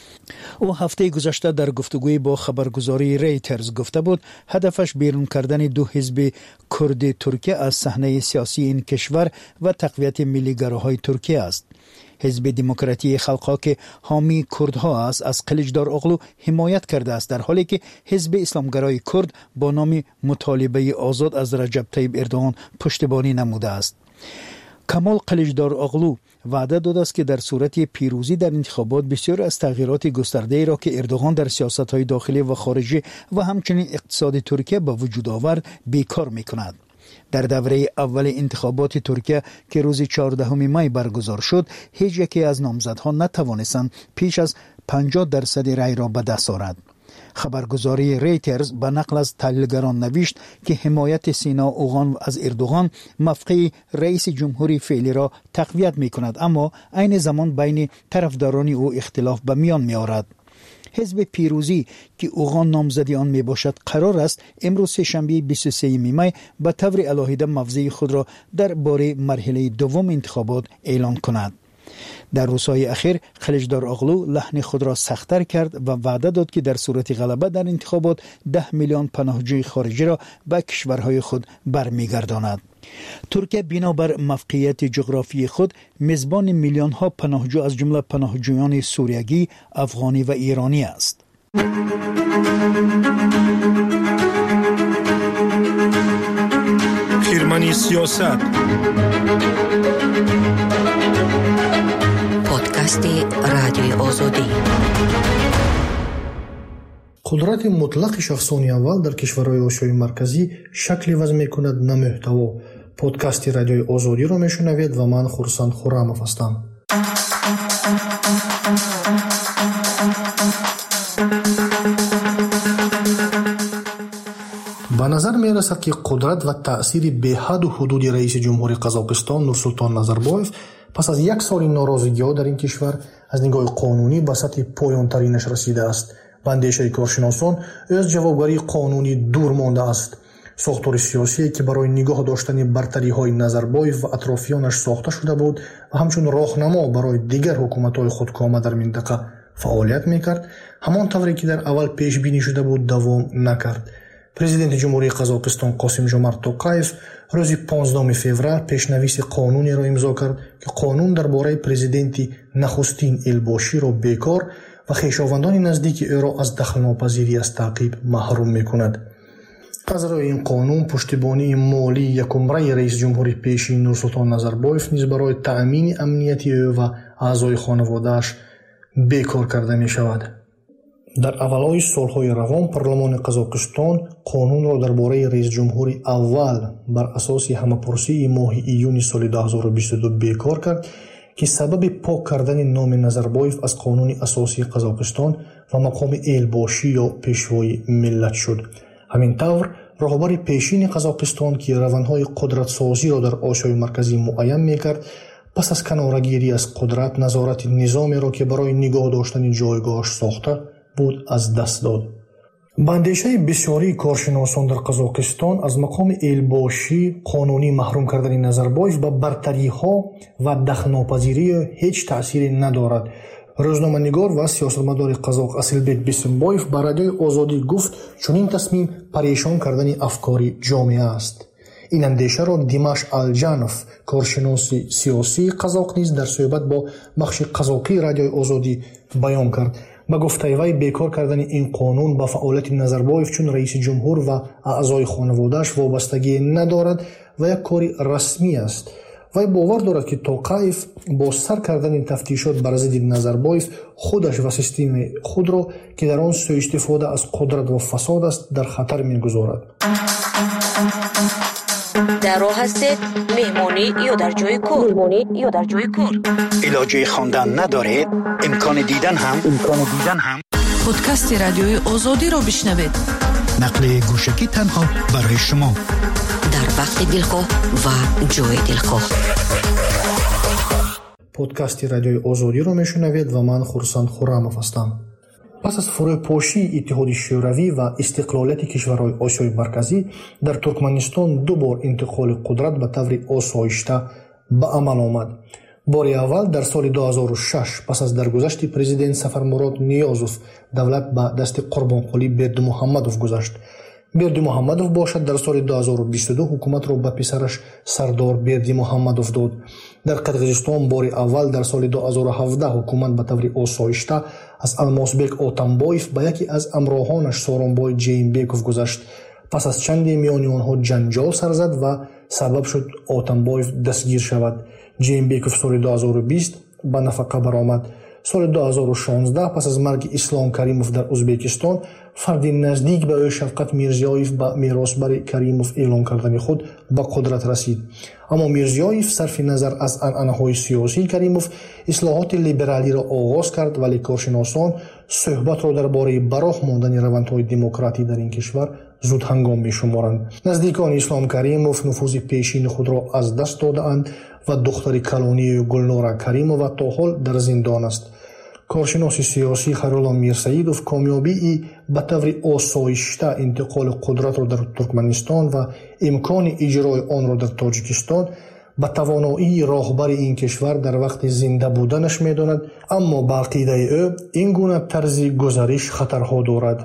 او هفته گذشته در گفتگوی با خبرگزاری ریترز گفته بود هدفش بیرون کردن دو حزب کرد ترکیه از صحنه سیاسی این کشور و تقویت ملی‌گراهای ترکیه است. حزب دموکراتی خلق‌ها که حامی کردها است از قلیچدار اغلو حمایت کرده است، در حالی که حزب اسلامگرای کرد با نام مطالبه آزاد از رجب طیب اردوغان پشتیبانی نموده است. کمال قلیچدار اغلو وعده داده است که در صورت پیروزی در انتخابات بسیار از تغییرات گسترده‌ای را که اردوغان در سیاست‌های داخلی و خارجی و همچنین اقتصاد ترکیه به وجود آورد بیکار می‌کند. در دوره اول انتخابات ترکیه که روز 14 می برگزار شد، هیچ یکی از نامزدها نتوانستند پیش از 50% رای را به دست آورند. خبرگزاری ریترز به نقل از تحلیلگران نوشت که حمایت سینا اوغان از اردوغان موقع رئیس جمهوری فعلی را تقویت می کند، اما عین زمان بین طرفداران او اختلاف به میان می آورد. حزب پیروزی که اوغان نامزدی آن می باشد قرار است امروز سه‌شنبه 23 می به طور علاهیده موضع خود را درباره مرحله دوم انتخابات اعلان کند. در روزهای اخیر قلیچدار اغلو لحن خود را سخت‌تر کرد و وعده داد که در صورت غلبه در انتخابات 10 میلیون پناهجوی خارجی را به کشورهای خود برمیگرداند. ترکیه بنابر موقعیت جغرافی خود میزبان میلیون ها پناهجو از جمله پناهجویان سوریگی، افغانی و ایرانی است. خیرمنی سیاست پادکست رادیوی آزادی. قدرت مطلق شخصانی اول در کشورهای آسیای مرکزی شکلی وضع می‌کند نه محتوا. پادکست رادیوی آزادی را میشنوید و من خورسند خرمов هستم. به نظر می‌رسد که قدرت و تأثیر بی‌حد و حدود رئیس جمهوری قزاقستان نورسولطان نظربایف پس از یک سال ناراضگی‌ها در این کشور از نگاه قانونی به سطح پایان‌ترینش رسیده است. به اندیشه کارشناسان از جوابگویی قانونی دور مانده است. ساختار سیاسی که برای نگاه داشتن برتری‌های نظربایف و اطرافیانش ساخته شده بود و همچون راهنما برای دیگر حکومت‌های خودکامه در منطقه فعالیت می‌کرد، همان طوری که در اول پیش بینی شده بود دوام نکرد. پرزیدنت جمهوری قزاقستان قاسم جمارت توقایف روز 15 فوریه پیشنویس قانونی را امضا کرد که قانون درباره پرزیدنت نخستین الباشی را بیکار و خویشاوندان نزدیک او را از دخل‌ناپذیری از تعقیب محروم می‌کند. از روی این قانون پشتیبانی مالی یکمره رئیس جمهوری پیشین نورسولطان نظربایف نیز برای تأمین امنیتی او و اعضای خانواده‌اش بیکار کرده می‌شود. در اولای سالهای روان پارلمان قزاقستان قانون را درباره رئیس جمهوری اول بر اساس همه‌پرسی ماه ایون سال 2022 بیکار کرد که سبب پاک کردن نام نظربایف از قانون اساسی قزاقستان و مقام الباشی یا پیشوای ملت شد. همین طور رهبر پیشین قزاقستان که روندهای قدرت سازی را در آسیای مرکزی معین می‌کرد، پس از کناره‌گیری از قدرت نظارت نظامی را که برای نگاه داشتن جایگاهش ساخته بود از دست داد. به اندیشه بسیاری کارشناسان در قزاقستان از مقام الباشی قانونی محروم کردن نظربایف به برتری‌ها و دخل‌ناپذیری هیچ تأثیری ندارد. روزنامه‌نگار و سیاستمدار قزاق اسلبek بیسمبایف به رادیوی آزادی گفت چنین تصمیم پریشان کردن افکار جامعه است. این اندیشه را دیماش الجانوف کارشناس سیاسی قزاق نیز در صحبت با بخش قزاقی رادیوی آزادی بیان کرد. با گفته وی بیکار کردن این قانون با فعالیت نظربایف چون رئیس جمهور و اعضای خانواده‌اش وابستگی ندارد و یک کار رسمی است вай бовар дорад ки тоқаев бо сар кардани тафтишот бар зидди Назарбоев худаш ва системаи худро ки дар он суистифода аз қудрат ва фасод аст дар хатар мегузорад. дар роҳ ҳастед меҳмонӣ ё дар ҷойи кор илоҷи хондан надоред имкони дидан ҳам подкасти радиои озодиро бишнавед нақли гӯшагӣ танҳо барои шумо дар вақти дилхоҳ ва ҷои дилхоҳ. подкасти радиои озодиро мешунавед ва ман Хурсанд Хуррамов ҳастам. пас аз фурӯпошии Иттиҳоди Шӯравӣ ва истиқлолияти кишварҳои Осиёи Марказӣ дар Туркманистон ду бор интиқоли қудрат ба таври осоишта ба амал омад. бори аввал дар соли 2006 пас аз даргузашти президент Сафармурод Ниёзов давлат ба дасти Қурбонқулӣ Бердимуҳаммадов гузашт. Бердимуҳаммадов бошад дар соли 2022 ҳукуматро ба писараш Сардор Бердимуҳаммадов дод. дар Қирғизистон бори аввал дар соли 2017 ҳукумат ба таври осоишта аз Алмосбек Отамбоев ба яке аз амроҳонаш Соронбой Ҷейнбеков гузашт. пас аз чанде миёни онҳо ҷанҷол сар зад ва сабаб шуд Отамбоев дастгир шавад. Ҷейнбеков соли 2020 ба нафақа баромад. соли 2016 пас аз марги Ислом Каримов дар Узбекистон фарди наздик ба ӯ Шавқат Мирзиёев ба меросбари Каримов эълон кардани худ ба қудрат расид. аммо Мирзиёев сарфи назар аз анъанаҳои сиёсии Каримов ислоҳоти либералиро оғоз кард, вале коршиносон суҳбатро дар бораи бароҳ мондани равандҳои демократӣ дар ин кишвар зудҳангом мешуморанд. наздикони Ислом Каримов нуфузи пешини худро аз даст додаанд ва духтари калонии Гулнора Каримова то ҳол дар зиндон аст. коршиноси сиёсӣ Хайрулло Мирсаидов комёбии ба таври осоишта интиқоли қудратро дар Туркманистон ва имкони иҷрои онро дар Тоҷикистон ба тавоноии роҳбари ин кишвар дар вақти зинда буданаш медонад, аммо ба ақидаи ӯ ин гуна тарзи гузариш хатарҳо дорад.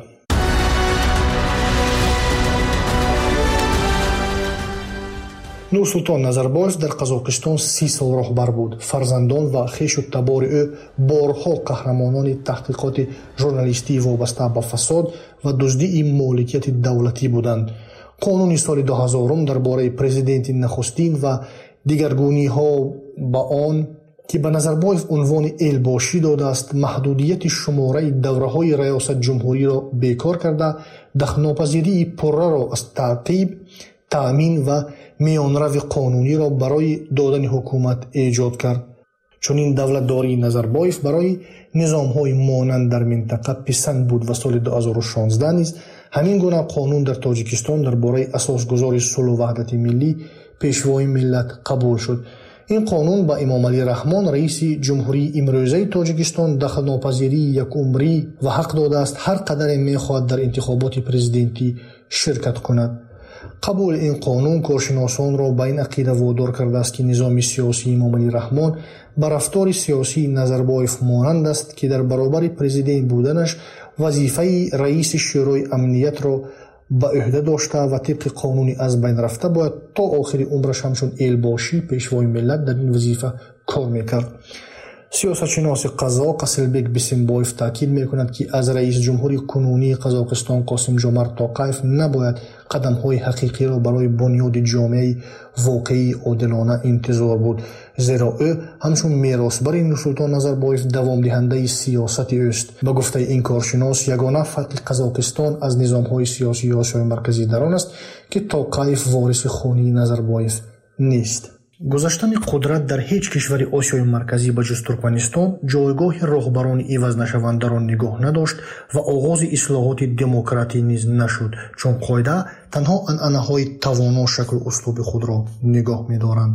Нурсултон Назарбоев дар Қазоқистон 30 сол роҳбар буд. Фарзандон ва хешу табори ӯ борҳо қаҳрамонони таҳқиқоти журналистии вобаста ба фасод ва дуздии моликияти давлатӣ буданд. қонуни соли 2000 дар бораи президенти нахустин ва дигаргуниҳо ба он ки ба Назарбоев унвони элбошӣ додааст, маҳдудияти шумораи давраҳои раёсатҷумҳуриро бекор карда, дахнопазирии пурраро аз таъқиб, таъмин ва миёнрави қонуниро барои додани ҳукумат эҷод кард. чунин давлатдории Назарбоев барои низомҳои монанд дар минтақа писанд буд ва соли 2016 низ ҳамин гуна қонун дар Тоҷикистон дар бораи асосгузори сулҳу ваҳдати миллӣ пешвои миллат қабул шуд. ин қонун ба Имомалӣ Раҳмон раиси ҷумҳурии имрӯзаи Тоҷикистон дахлнопазирии якумрӣ ва ҳақ додааст ҳар қадаре мехоҳад дар интихоботи президентӣ ширкат кунад. қабули ин қонун коршиносонро ба ин ақида водор кардааст ки низоми сиёсии Имомалӣ Раҳмон ба рафтори сиёсии Назарбоев монанд аст ки дар баробари президент буданаш вазифаи раиси шӯрои амниятро ба ӯҳда дошта ва тибқи қонуни аз байн рафта бояд то охири умраш ҳамчун элбошӣ пешвои миллат дар ин вазифа кор мекард. сиёсатшиноси қазоқ Асилбек Бисимбоев таъкид мекунад ки аз раисҷумҳури кунунии Қазоқистон Қосимҷомарт Тоқаев набояд қадамҳои ҳақиқиро барои бунёди ҷомеаи воқеии одилона интизор буд, зеро ӯ ҳамчун меросбари Нурсултон Назарбоев давомдиҳандаи сиёсати ӯст. ба гуфтаи ин коршинос, ягона фарқи Қазоқистон аз низомҳои сиёсии Осиёи Марказӣ дар он аст ки Тоқаев вориси хонии Назарбоев нест. гузаштани қудрат дар ҳеҷ кишвари Осиёи Марказӣ ба ҷуз Туркманистон ҷойгоҳи роҳбарони ивазнашавандаро нигоҳ надошт ва оғози ислоҳоти демократӣ низ нашуд, чун қоида танҳо анъанаҳои тавоно шаклу услуби худро нигоҳ медоранд.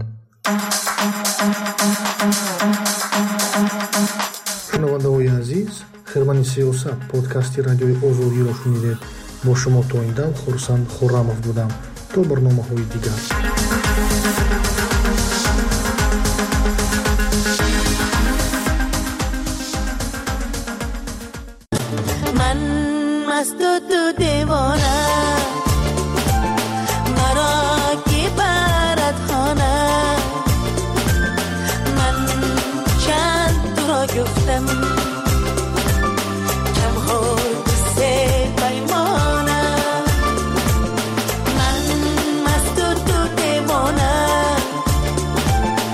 шунавандаҳои азиз, хирмани сиёсат подкасти радиои Озодиро шунидед. бо шумо то ин дам Хурсанд Хуррамов будам. то барномаҳои дигар. मस्त तू देवाना मरा की बारत खाना मन चंद तू را گفتم کم ها سے پیمانا من مست تو دیوانا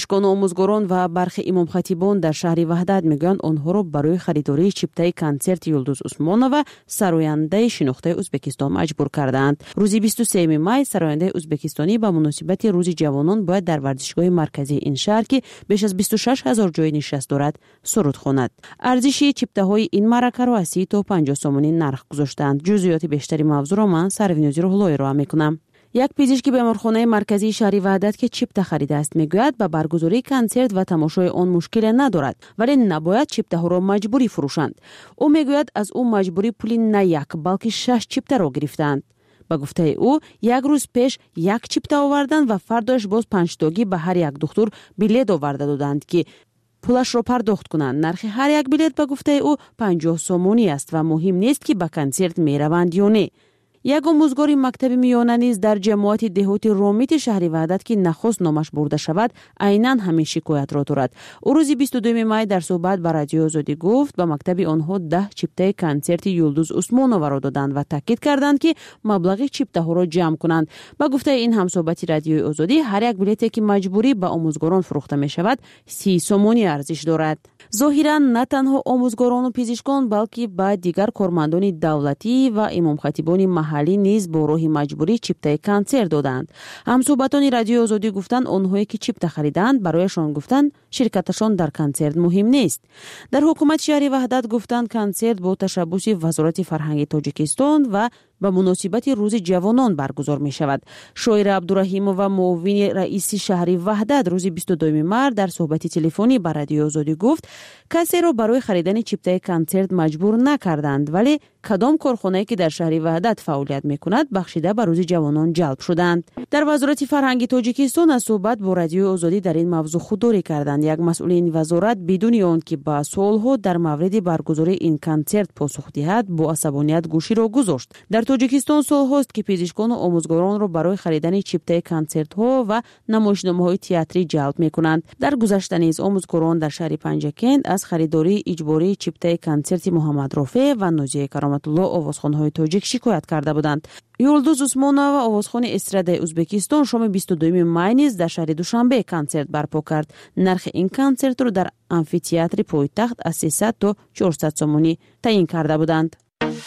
پزشکان آموزگاران و برخی امامخطیبان در شهر وحدت میگویند آنها را برای خریداری چیپتای کنسرت یلدوز عثمانова سراینده شناخته ازبکستان مجبور کردند. روز 23 می سراینده ازبکستانی به مناسبت روز جوانان باید در ورزشگاه مرکزی این شهر که بیش از 26,000 جای نشست دارد سرود خواند. ارزش چیپتاهای این معرکه را از 30 تا 50 سومانی نرخ گذاشتند. جزئیات بیشتری موضوع را من سروینوزی روحلایی را میکنم. یک پزشک بیمارخانه مرکزی شهر وحدت که چیپتا خریده است میگوید با برگزاری کنسرت و تماشای آن مشکل ندارد ولی نباید چیپتا را مجبوری فروشند. او میگوید از او مجبوری پولی نه یک بلکه 6 چیپتا را گرفتند. با گفته او یک روز پیش یک چیپتا آوردند و فرداش باز 5 تاگی به هر یک دکتر بلیط آورده دادند که پولش را پرداخت کنند. نرخ هر یک بلیط به گفته او 50 سومانی است و مهم نیست که به کنسرت میروند یا نه. یک آموزگار مکتب میانه نیز در جماعت دهاتی رومیت شهر وحدت که نخست نامش برده شود عیناً همین شکایت را دارد. او روز 22 می در صحبت با رادیو آزادی گفت به مکتب آنها 10 چیپتای کنسرت یلدوز عثمانова را دادند و تاکید کردند که مبلغ چیپتاها را جمع کنند. با گفته این همصحبت رادیو آزادی هر یک بلیطی که مجبوری به آموزگاران فروخته می شود 30 سومانی ارزش دارد. ظاهراً نه تنها آموزگاران و پزشکان بلکه با دیگر کارمندان دولتی و امام خطیبان محلی نیز با راه مجبوری چیپتای کنسرت دادند. همصحبتان رادیو آزادی گفتند آنهایی که چیپتا خریدند برایشان گفتند شرکتشان در کنسرت مهم نیست. در حکومت شهر وحدت گفتند کنسرت با تشبث وزارت فرهنگ تاجیکستان و به مناسبت روز جوانان برگزار می شود. شاعر عبدالرحیمova معاون رئیس شهر وحدت روز 22 مرداد در صحبت تلفنی با رادیو آزادی گفت کسی را برای خریدن چیپتای کنسرت مجبور نکردند ولی کدام کارخانه‌ای که در شهر وحدت فعالیت می‌کند بخشیده به روز جوانان جلب شدند. در وزارت فرهنگ تاجیکستان از صحبت با رادیو آزادی در این موضوع خودداری کردند. یک مسئول این وزارت بدون آنکه با سوال‌ها در مورد برگزاری این کنسرت پاسخ دهد با عصبانیت گوشی را گذاشت. در تاجیکستان سال‌هاست که پزشکان و آموزگاران را برای خریدن چیپتای کنسرت‌ها و نمایشنامه‌های تئاتری جلب می‌کنند. در گذشته نیز آموزگاران در شهر پنجکند از خریداری اجباری چیپتای کنسرت محمد رافع و نازیه کرامت الله آوازخوان‌های تاجیک شکایت کرده بودند. یلدوز عثمانова آوازخوان استرادای ازبکستان شام 22 می نیز در شهر دوشنبه کنسرت برپا کرد. نرخ این کنسرت را در آمفی‌تئاتر پایتخت از 300 تا 400 سومانی تعیین کرده بودند.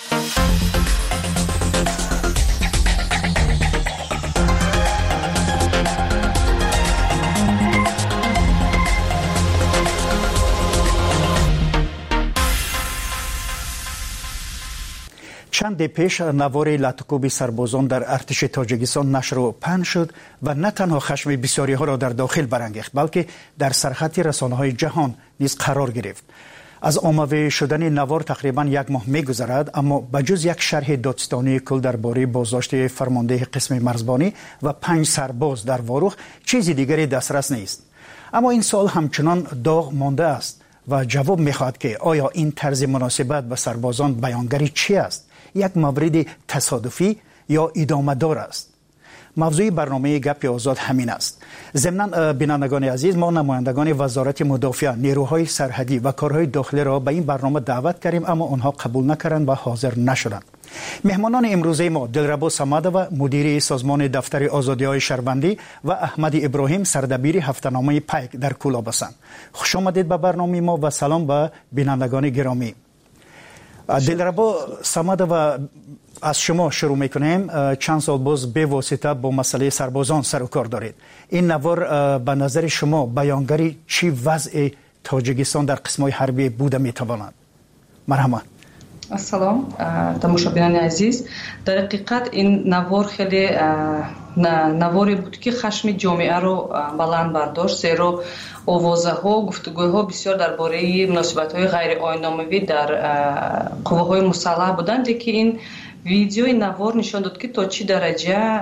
چند پیش نوار لاتوکوب سربازان در ارتش تاجیکستان نشر و پهن شد و نه تنها خشم بسیاری ها را در داخل برانگیخت بلکه در سرخط رسانه‌های جهان نیز قرار گرفت. از آماده شدن نوار تقریبا یک ماه می‌گذرد اما بجز یک شرح دادستانی کل درباره بازداشت فرمانده قسم مرزبانی و 5 سرباز در واروخ چیزی دیگری دسترس نیست. اما این سوال همچنان داغ مانده است و جواب می‌خواهد که آیا این طرز مناسبت به سربازان بیانگری چی است؟ یک مورد تصادفی یا ادامه دار است؟ موضوع برنامه گپ آزاد همین است. ضمناً بینندگان عزیز ما نمایندگان وزارت مدافع، نیروهای سرحدی و کارهای داخلی را به این برنامه دعوت کردیم اما آنها قبول نکردند و حاضر نشدند. مهمانان امروزه ما دلربا صمدova مدیر سازمان دفتر آزادی‌های شهروندی و احمد ابراهیم سردبیر هفته‌نامه پیک در کولاب هستند. خوش آمدید به برنامه ما و سلام به بینندگان گرامی. دلربا صمدova از شما شروع میکنیم. چند سال باز به واسطه با مسئله سربازان سر و کار دارید. این نوار به نظر شما بیانگری چی وضع تاجیکستان در قسم‌های حربی بوده میتواند؟ مرحبا. السلام تماشاچیان عزیز، در حقیقت این نوار خیلی نواری بود که خشم جامعه رو بلند برداشت، زیرا آوازها، گفتگوها بسیار درباره مناسبت‌های غیر آیین‌ناموی در قوه‌های مسلح بودند که این ویدیوی نوار نشان داد که تا چه درجه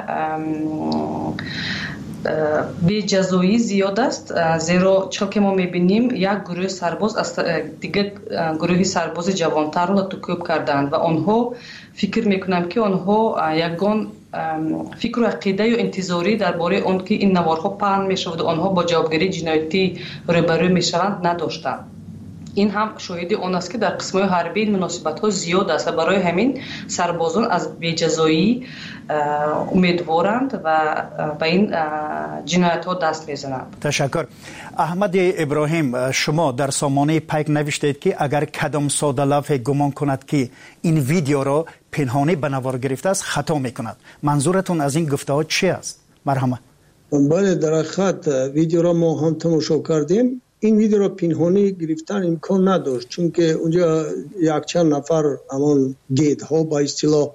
بی‌جزایی زیاد است، زیرا چون که ما می‌بینیم یک گروه سرباز از دیگه گروهی سرباز جوانتر را تکوب کردند و آنها فکر می‌کنم که آنها یگان فکر و عقیده و انتظاری درباره آن که این نوارها پهن می‌شود و آنها با جوابگیری جنایتی روبرو می‌شوند نداشتند. این هم شاهد اون است که در قسم‌های حربی این مناسبت‌ها زیاد است و برای همین سربازان از بی‌جزایی امیدوارند و به این جنایت‌ها دست می‌زنند. تشکر. احمد ابراهیم، شما در سامانه پیک نوشتید که اگر کدام ساده‌لوح گمان کند که این ویدیو را پنهانی به نوار گرفته است خطا می‌کند. منظورتون از این گفته‌ها چی است؟ مرحمت. بله، در حقیقت ویدیو را ما هم تماشا کردیم. این ویدیو را پنهانی گرفتن امکان نداشت، چون که اونجا یک چند نفر همان گیدها با اصطلاح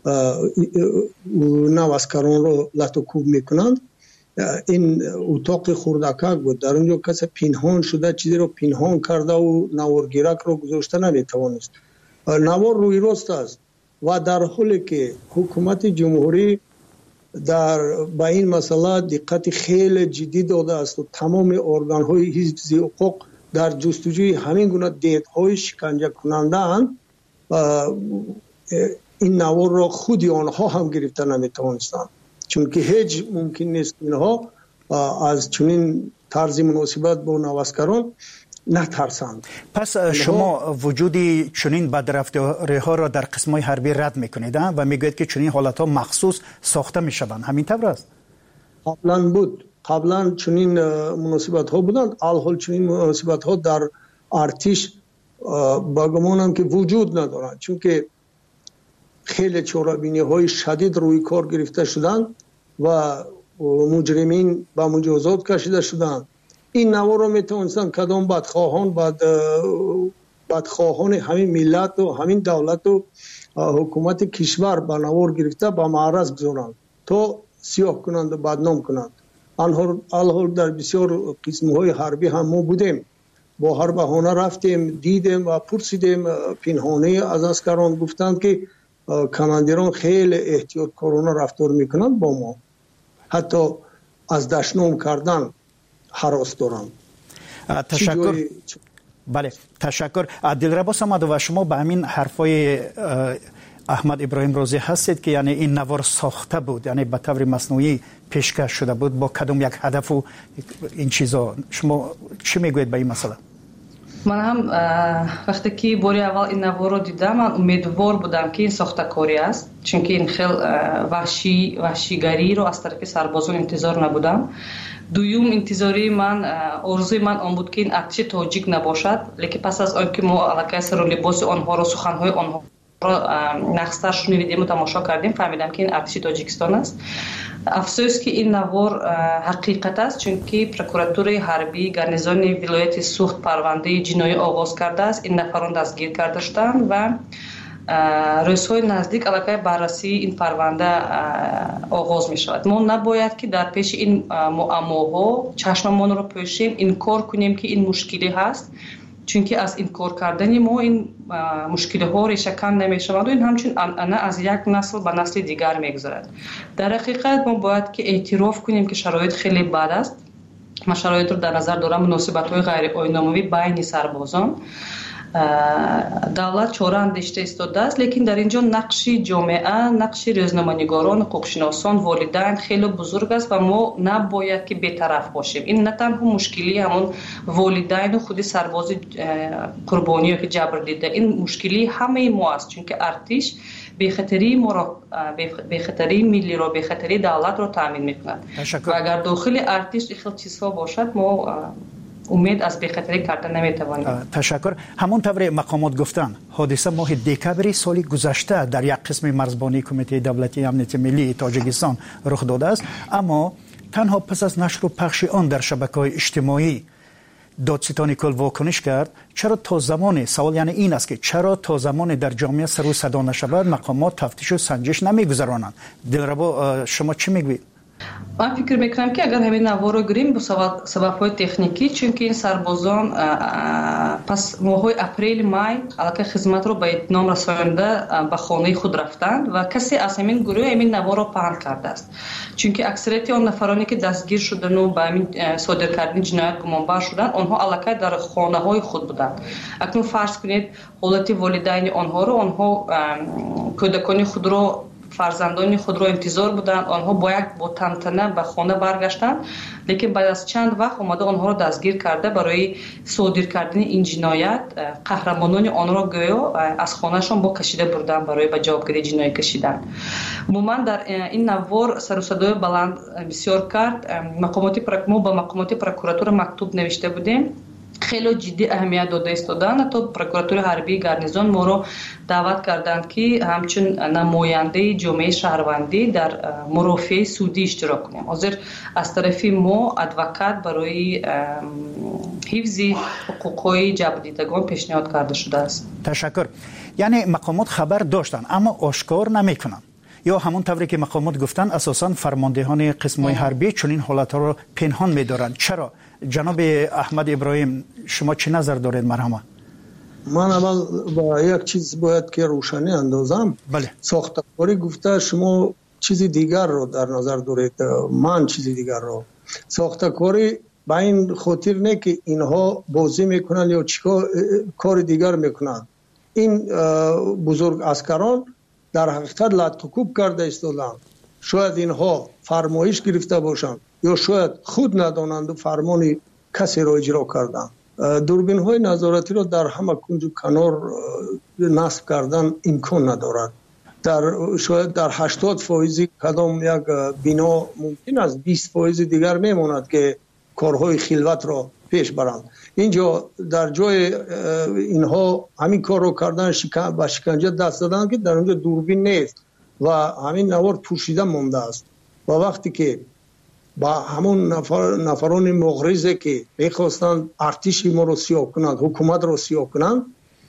نوسکران رو لطوکوب میکنند. این اتاق خردکک بود، در اونجا کسی پنهان شده چیزی رو پنهان کرده و نوارگیرک رو گذاشته نمیتوانست. نوار روی راست است و در حالی که حکومت جمهوری با این مسئله دقت خیلی جدی داده است و تمام ارگان‌های حفظ حقوق در جستجوی همین گونه دیدهای شکنجه کننده اند، این نوار را خودی آنها هم گرفته نمیتوانستند، چون که هیچ ممکن نیست اینها از چنین طرز مناسبت با نوسکران نترسند. پس شما وجودی چنین بدرفتاری ها را در قسم‌های حربی رد میکنید و میگوید که چنین حالت ها مخصوص ساخته میشوند، همین طور است؟ قبلا بود، قبلا چنین مناسبت ها بودند، الحال چنین مناسبت ها در ارتش با گمانم که وجود ندارند، چون که خیلی چاره‌بینی های شدید روی کار گرفته شدند و مجرمین به مجازات کشیده شدند. این نوار رو میتونستن کدام بدخواهان همین ملت و همین دولت و حکومت کشور به نوار گرفته به معرض بذارند تا سیاه کنند و بدنام کنند. الحال در بسیار قسم‌های حربی هم ما بودیم، با هر بهانه رفتیم، دیدیم و پرسیدیم. پنهانی از عسکران گفتند که کماندیران خیلی احتیاطکارانه رفتار میکنند با ما، حتی از دشنام کردن هراس دارند. تشکر. بله، تشکر. دلربا صمد، و شما به همین حرفای احمد ابراهیم راضی هستید که یعنی این نوار ساخته بود، یعنی به طور مصنوعی پیشکش شده بود با کدام یک هدف و این چیزا؟ شما چی میگوید به این مسئله؟ من هم وقتی که باری اول این نوار رو دیدم من امیدوار بودم که این ساخته‌کاری است، چون که این خیلی وحشیگری رو از طرف سربازان انتظار نبودم. دوم انتظاری من، آرزوی من آن بود که این ارتش تاجیک نباشد، لیکن پس از آنکه ما علاقه سر و لباس آنها رو، سخنهای آنها رو نقصش شنیدیم و تماشا کردیم، فهمیدم که این ارتش تاجیکستان است. افسوس که این نوار حقیقت است، چون که پروکوراتور حربی گارنیزون ولایت سوخت پرونده جنایی آغاز کرده است. این نفران دستگیر کرده شدند و روزهای نزدیک علاقه بررسی این پرونده آغاز می شود. ما نباید که در پیش این معماها چشممان رو پوشیم، انکار کنیم که این مشکلی هست، چون که از انکار کردن ما این مشکل ها ریشه‌کن نمی شود و این همچون انعانه از یک نسل به نسل دیگر می گذرد. در حقیقت ما باید که اعتراف کنیم که شرایط خیلی بد است. ما شرایط رو در نظر دارم، مناسبت های غیر آیین‌ناموی بین سربازان. دولت چاره اندیشیده ایستاده است، لیکن در اینجا نقش جامعه، نقش روزنامه‌نگاران، حقوق‌شناسان، والدین خیلی بزرگ است و ما نباید که بی‌طرف باشیم. این نه تنها مشکلی همون والدین و خود سرباز قربانی که جبر دیده، این مشکلی همه ما است، چون که ارتش بخطری ما را، بخطری ملی را، بخطری دولت را تامین می‌کند. و اگر داخل ارتش خیلی چیزها باشد ما امید از بخطری کردن نمیتوانیم. تشکر. همون طور مقامات گفتن حادثه ماه دکبر سال گذشته در یک قسم مرزبانی کمیته دولتی امنیت ملی تاجیکستان رخ داده است، اما تنها پس از نشر و پخش آن در شبکه‌های اجتماعی دادستان کل واکنش کرد. چرا تا زمان، سوال یعنی این است که چرا تا زمان در جامعه سر و صدا نشود مقامات تفتیش و سنجش نمیگذرانند؟ دلربا شما چی میگویید؟ من فکر میکنم که اگر همین نوار رو گیریم با سبب‌های تکنیکی، چون که این سربازان پس ماه‌های اپریل مای علاقه خدمت رو به اتمام رسانده به خانه خود رفتند و کسی از همین گروه همین نوار رو پهن کرده است، چون که اکثریت آن نفرانی که دستگیر شدن و به همین صادر کردن جنایت گمانبر شدند آنها علاقه در خانه‌های خود بودند. اکنون فرض کنید حالت والدین آنها رو، آنها کودکان خود رو فرزندان خود را انتظار بودند. آنها با تنتنه به خانه برگشتند، لیکن بعد از چند وقت اومده آنها را دستگیر کرده. برای صادر کردن این جنایت قهرمانان آن را گویا از خانهشان با کشیده بردند برای به جوابگیری جنایی کشیدن. عموما در این نوار سر و صدای بلند بسیار کرد. ما به مقامات پروکراتور مکتوب نوشته بودیم، خیلی جدی اهمیت داده ایستادن. تا پروکراتور حربی گارنیزون ما رو دعوت کردند که همچون نماینده جامعه شهروندی در مرافعه سودی اشتراک کنیم. حاضر از طرف ما ادوکات برای حفظ حقوقهای جبردیدگان پیشنهاد کرده شده است. تشکر. یعنی مقامات خبر داشتن اما آشکار نمیکنن، یا همون طوری که مقامات گفتن اساساً فرماندهان قسم‌های حربی چنین حالت‌ها رو پنهان می‌دارند. چرا؟ جناب احمد ابراهیم شما چه نظر دارید مرحبا؟ من اول با یک چیز باید که روشنی اندازم. بله. ساختکاری گفته شما چیز دیگر رو در نظر دارید، من چیز دیگر رو. ساختکاری با این خاطر نه که اینها بازی میکنن یا چیکار کار دیگر میکنن. این بزرگ اسکران در حقیقت لطکوب کرده ایستادند. شاید اینها فرمایش گرفته باشند یا شاید خود ندانند و فرمان کسی را اجرا کردند. دوربین های نظارتی را در همه کنج و کنار نصب کردن امکان ندارد. شاید در 80% کدام یک بنا ممکن است 20% دیگر میماند که کارهای خلوت را پیش برند. اینجا در جای اینها همین کار رو کردن با شکنجه دست دادن که در اونجا دوربین نیست و همین نوار پوشیده مانده است. و وقتی که با همون نفران مغرضه که میخواستند ارتش ما رو سیاه کنند، حکومت رو سیاه کنند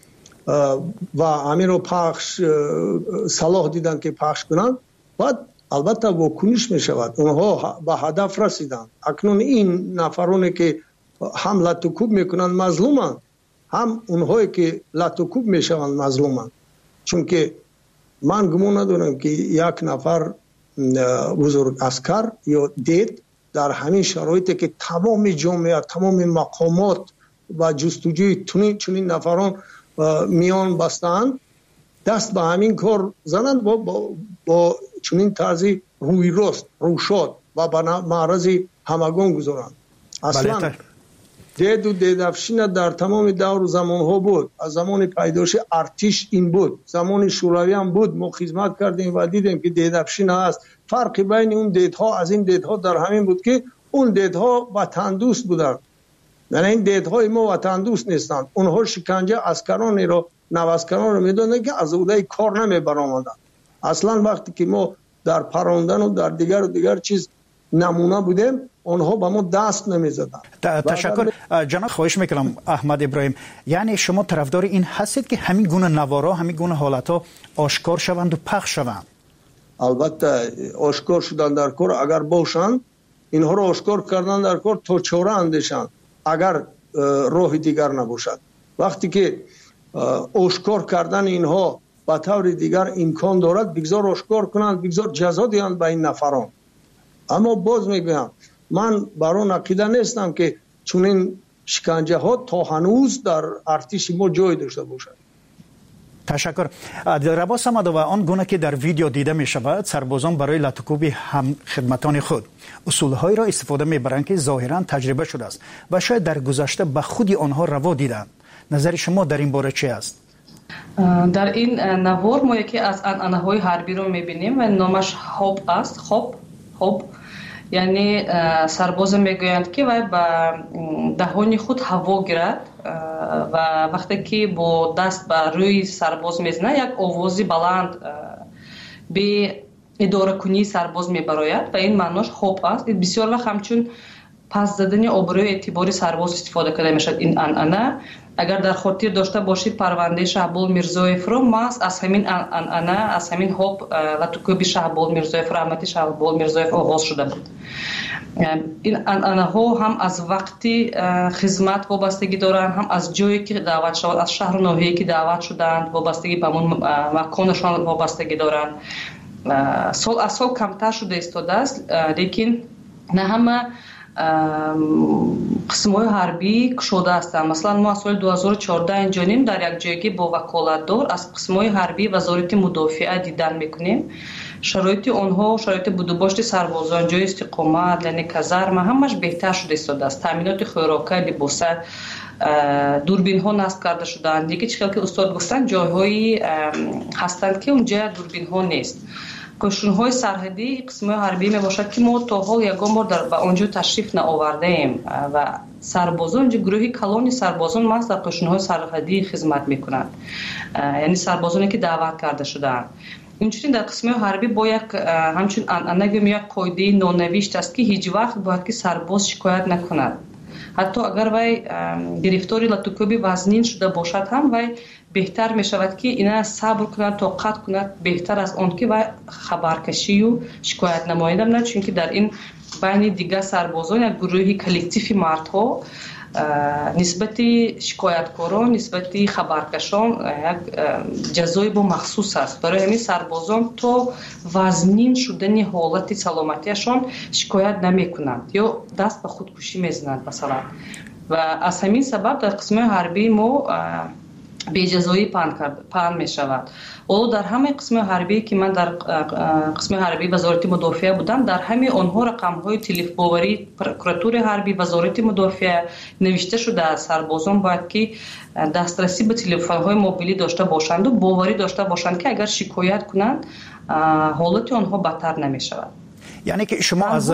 و همین رو پخش صلاح دیدن که پخش کنند، بعد البته واکنش می شود. اونها به هدف رسیدند. اکنون این نفرانی که هم لطکوب میکنند مظلومند، هم اونهایی که لطکوب میشوند مظلومند. چون که من گمان ندارم که یک نفر بزرگ اسکر یا دید در همین شرایطی که تمام جامعه، تمام مقامات و جستجوی چنین نفران میان بستند، دست به همین کار زنند با چنین طرزی روی راست، روشاد و به معرض همگان گذارند. اصلا دید و دیدافشین در تمام دور و زمان ها بود. از زمان پیدایش ارتش این بود، زمان شوروی هم بود. ما خدمت کردیم و دیدیم که دیدافشین هست. فرق بین اون دیدها از این دیدها در همین بود که اون دیدها وطن دوست بودند. یعنی این دیدهای ما وطن دوست نیستند. اونها شکنجه اسکرانی رو، نواسکران رو میدونن که از عهده کار نمیبرآمدن. اصلا وقتی که ما در پراندن و در دیگر چیز نمونه بودیم، اونها با ما دست نمیزدن. تشکر. جناب خواهش میکنم احمد ابراهیم، یعنی شما طرفدار این هستید که همین گونه نوارا، همین گونه حالتها آشکار شوند و پخش شوند؟ البته آشکار شدن در کار اگر باشند، اینها رو آشکار کردن در کار تا چاره اندیشند اگر راه دیگر نباشد. وقتی که آشکار کردن اینها به طور دیگر امکان دارد، بگذار آشکار کنند، بگذار جزا دهند به این نفران. اما باز میگم من برای عقیده نیستم که چون این شکنجه ها تا هنوز در ارتش ما جای داشته باشد. تشکر. رباس آمده و آن گونه که در ویدیو دیده می شود، سربازان برای لطکوب هم خدمتان خود اصولهایی را استفاده می برند که ظاهرا تجربه شده است و شاید در گذشته به خودی آنها روا دیدند. نظر شما در این باره چی است؟ در این نوار ما یکی از انعنه‌های حربی رو می بینیم و نامش خوب است. خوب یعنی سرباز میگویند که وای با دهان خود هوا گیرد و وقتی که با دست به روی سرباز میزنه یک آوازی بلند به اداره کنی سرباز میبراید و این معناش خوب است. بسیار وقت همچون پس زدن آبروی اعتباری سرباز استفاده کرده میشد. این انعنه اگر در خاطر داشته باشید پرونده شهبال میرزایف رو ما از همین انعنه، از همین خوب لطکوب شهبال میرزایف، رحمتی شهبال میرزایف آغاز شده بود. این انعنه ها هم از وقتی خدمت وابستگی دارند، هم از جایی که دعوت شد، از شهر و ناحیه‌ای که دعوت شدند وابستگی به اون مکانشان وابستگی دارند. سال از سال کمتر شده ایستاده است، لیکن نه همه قسم‌های حربی شده هستند. مثلا ما سال 2014 اینجانیم در یک جایی با وکالتدار از قسم‌های حربی وزارت مدافعه دیدن میکنیم шароити онҳо, шароити будубошти сарбозон, ҷои истиқомат, яъне казарма ҳамаш беҳтар шуда истодааст. таъминоти хӯрока, либоса, дурбинҳо насб карда шудаанд. Дигар чӣ хел ки устод гуфтанд, ҷойҳои ҳастанд ки унҷа дурбинҳо нест. кӯшунҳои сарҳадӣ қисмҳои ҳарбӣ мебошад ки мо то ҳол ягон бор ба онҷо ташриф наовардаем ва сарбозон инҷо гурӯҳи калони сарбозон маҳз дар кӯшунҳои сарҳадӣ хизмат мекунанд, яъне сарбозоне ки даъват карда шудаанд. инчунин дар қисмҳои ҳарбӣ бо як ҳамчун анъана ё як қоидаи нонавишт аст ки ҳеҷ вақт бояд ки сарбоз шикоят накунад. ҳатто агар вай гирифтори латукӯби вазнин шуда бошад ҳам вай беҳтар мешавад ки ина сабр кунад, тоқат кунад, беҳтар аз он ки вай хабаркашию шикоят намояд намояд, чунки дар ин байни дигар сарбозон як гурӯҳи коллективи мардҳо нисбати шикояткорон, нисбати хабаркашон як ҷазои бо махсус аст. барои ҳамин сарбозон то вазнин шудани ҳолати саломатиашон шикоят намекунанд ё даст ба худкушӣ мезананд масалан. ва аз ҳамин сабаб дар қисмҳои ҳарбӣ мо беҷазоӣ паҳн мешавад. оло дар ҳамаи қисмҳои ҳарбӣ ки ман дар қисмҳои ҳарбии вазорати мудофиа будам, дар ҳамаи онҳо рақамҳои телефонбоварии прокуратураи ҳарбӣ, вазорати мудофиа навишта шудааст. сарбозон бояд ки дастрасӣ ба телефонҳои мобилӣ дошта бошанду боварӣ дошта бошанд ки агар шикоят кунанд ҳолати онҳо бадтар намешавад. یعنی که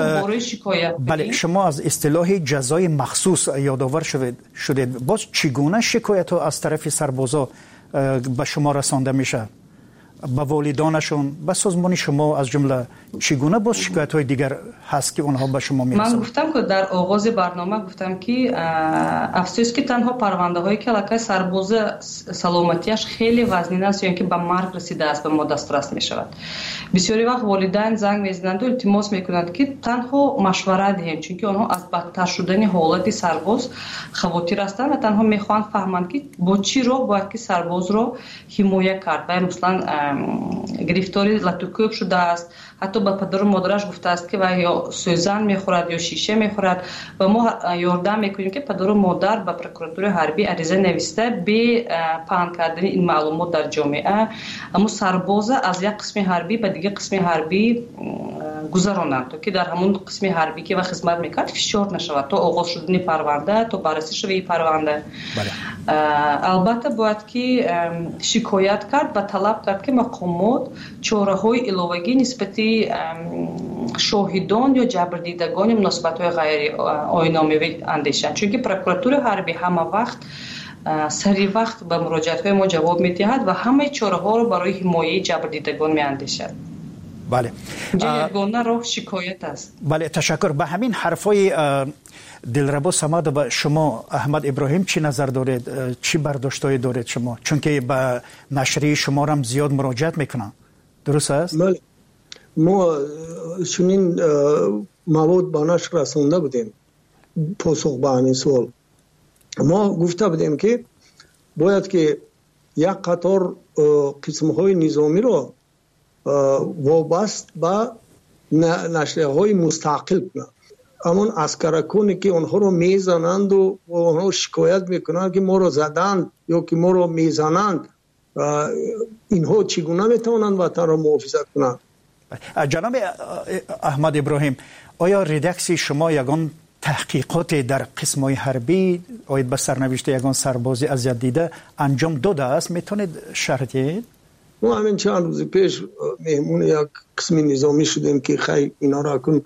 شما از اصطلاح جزای مخصوص یادآور شدید. باز چگونه شکایت ها از طرف سربازا به شما رسانده میشه؟ به والدانشون، به سازمان شما از جمله چگونه باز شکایت های دیگر هست که اونها به شما میرسند؟ من گفتم که در آغاز برنامه گفتم که افسوس که تنها پرونده هایی که علاقه سرباز سلامتیش خیلی وزنین است یا اینکه به مرگ رسیده است به ما دسترس می شود. بسیاری وقت والدین زنگ میزنند و التماس میکنند که تنها مشوره دهیم، چون که آنها از بدتر شدن حالت سرباز خواطر هستند و تنها میخواهند فهمند که با چی راه باید که سرباز رو حمایت کرد. و مثلا گرفتاری لاتوکوب شده است، حتی به پدر و مادرش گفته است که یا سوزن میخورد یا شیشه میخورد و ما یاردم میکنیم که پدر و مادر به پروکراتور حربی عریضه نوشته به پهن کردن این معلومات در جامعه، اما سرباز از یک قسم حربی به دیگه قسم حربی گذرانند تا که در همون قسم حربی که و خدمت میکرد فشار نشود تا آغاز شدن پرونده تا بررسی شوی پرونده. البته باید که شکایت کرد و طلب کرد که مقامات چاره‌های علاوه‌ای نسبتی شاهدان یا جبردیدگان مناسبت‌های غیر آیین‌آمیز اندیشند، چون که پروکراتور حربی همه وقت سری وقت به مراجعات‌های ما جواب می‌دهد و همه چاره‌ها رو برای حمایت جبردیدگان می‌اندیشد. بله. یگانه راه شکایت است. بله، تشکر. به همین حرفای دلربا سماد به شما احمد ابراهیم چی نظر دارید؟ چی برداشتایی دارید شما؟ چون که به نشریه شما هم زیاد مراجعت میکنن. درست است؟ بله. ما چنین مواد به نشر رسانده بودیم پاسخ به همین سوال. ما گفته بودیم که باید که یک قطار قسم‌های نظامی رو وابست به نشریه‌های مستقل کنند. همون عسکرکانی که اونها رو میزنند و اونها شکایت میکنند که ما رو زدند یا که ما رو میزنند، اینها چگونه میتوانند وطن رو محافظت کنند؟ جناب احمد ابراهیم، آیا ریدکسی شما یگان تحقیقات در قسم‌های حربی آید به سرنوشت یگان سربازی اذیت دیده انجام داده است؟ میتونید شرح دهید؟ ما همین چند روز پیش مهمون یک قسم نظامی شدیم که خیلی اینا را کن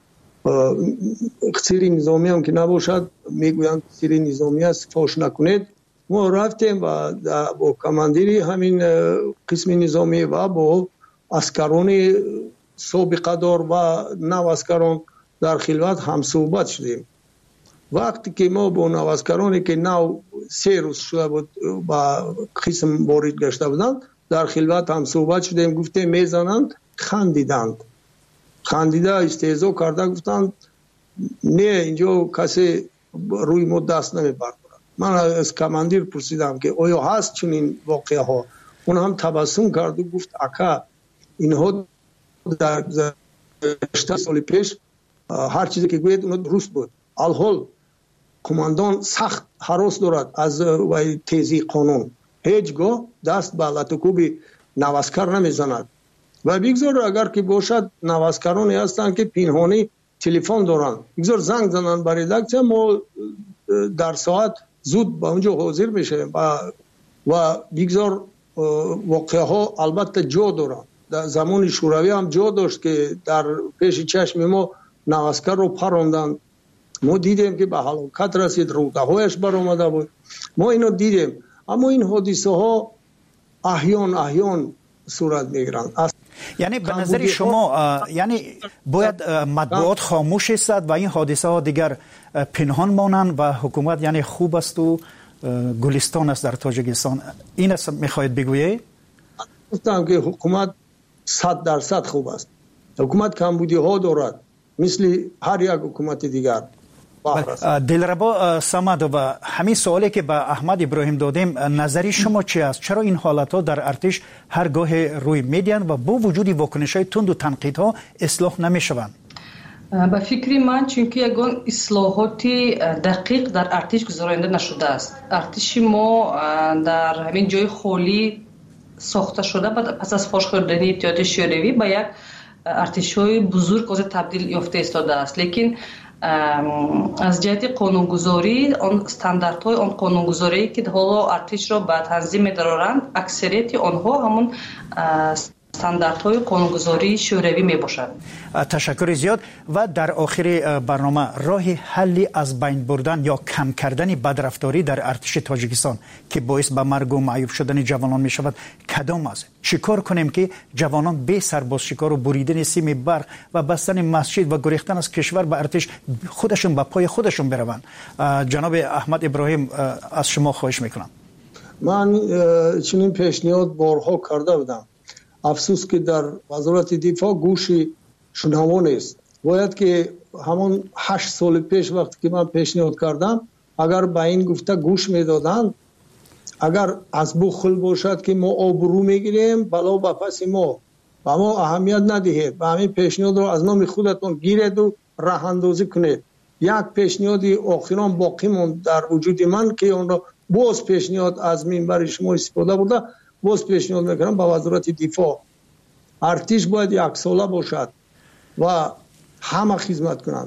سری نظامی هم که نباشد میگویند سری نظامی است فاش نکنید. ما رفتیم و با کماندیری همین قسم نظامی و با اسکران سابقه دار و نو اسکران در خلوت هم صحبت شدیم. وقتی که ما با نو اسکرانی که نو 3 روز شده بود با قسم وارد گشته بودند در خلوت هم صحبت شدیم. گفتیم میزنند، خندیدند، خندیده استهزا کرده، گفتند نه اینجا کسی روی ما دست نمیبرد. من از کماندیر پرسیدم که آیا هست چنین واقعه ها؟ اون هم تبسم کرد و گفت اکا اینها در 8 سال پیش هر چیزی که گوید اون درست بود. الحال کماندان سخت هراس دارد از تیزی قانون، هیچگاه دست به لاتوکوب نواسکر نمیزند. و بگذار اگر که باشد نوازکارانی هستند که پنهانی تلفن دارند بگذار زنگ زنن برای ردکسیون ما در ساعت زود با اونجا حاضر میشیم و بگذار واقعه ها البته جا دارند. در زمان شوروی هم جا داشت که در پیش چشم ما نوازکار رو پراندن. ما دیدیم که به هلاکت رسید، روده هایش برآمده بود، ما اینو دیدیم. اما این حادثه ها احیان صورت میگیرند. یعنی به نظر شما یعنی باید مطبوعات خاموش است و این حادثه ها دیگر پنهان مانند و حکومت یعنی خوب است و گلستان است در تاجیکستان، این است میخواید بگویید؟ گفتم که حکومت 100% خوب است. حکومت کمبودی ها دارد مثل هر یک حکومت دیگر. دلربا صمد و همین سوالی که به احمد ابراهیم دادیم نظری شما چی است؟ چرا این حالت ها در ارتش هرگاه روی میدین و با وجود واکنش های تند و تنقید ها اصلاح نمی شوند؟ به فکر من چون که یگان اصلاحات دقیق در ارتش گذرانده نشده است. ارتش ما در همین جای خالی ساخته شده پس از فاش خوردن اتحاد شوروی به یک ارتش‌های بزرگ از تبدیل یافته ایستاده است. لیکن از جهت قانونگذاری آن استانداردهای آن قانونگذاری که حالا ارتش را به تنظیم می‌دارند اکثریت آنها همون استانداردهای قانونگذاری شوروی میباشد. تشکر زیاد. و در آخر برنامه راه حلی از بین بردن یا کم کردن بدرفتاری در ارتش تاجیکستان که باعث به مرگ و معیوب شدن جوانان می شود کدام است؟ چیکار کنیم که جوانان بی سرباز شکار و بریدن سیم برق و بستن مسجد و گریختن از کشور به ارتش خودشون به پای خودشون بروند؟ جناب احمد ابراهیم از شما خواهش میکنم. من چنین پیشنهاد بارها کرده بودم. افسوس که در وزارت دفاع گوشی شنوا نیست. باید که همون 8 سال پیش وقتی که من پیشنهاد کردم اگر به این گفته گوش میدادن، اگر از بخل باشد که ما آبرو میگیریم بلا به پس ما و ما اهمیت ندهید و همین پیشنهاد رو از نام خودتون گیرید و راه اندازی کنید. یک پیشنهاد آخران باقی موند در وجود من که اون رو باز پیشنهاد از منبر شما استفاده بوده، باز پیشنهاد میکنم به وزارت دفاع ارتش باید یک ساله باشد و همه خدمت کنند.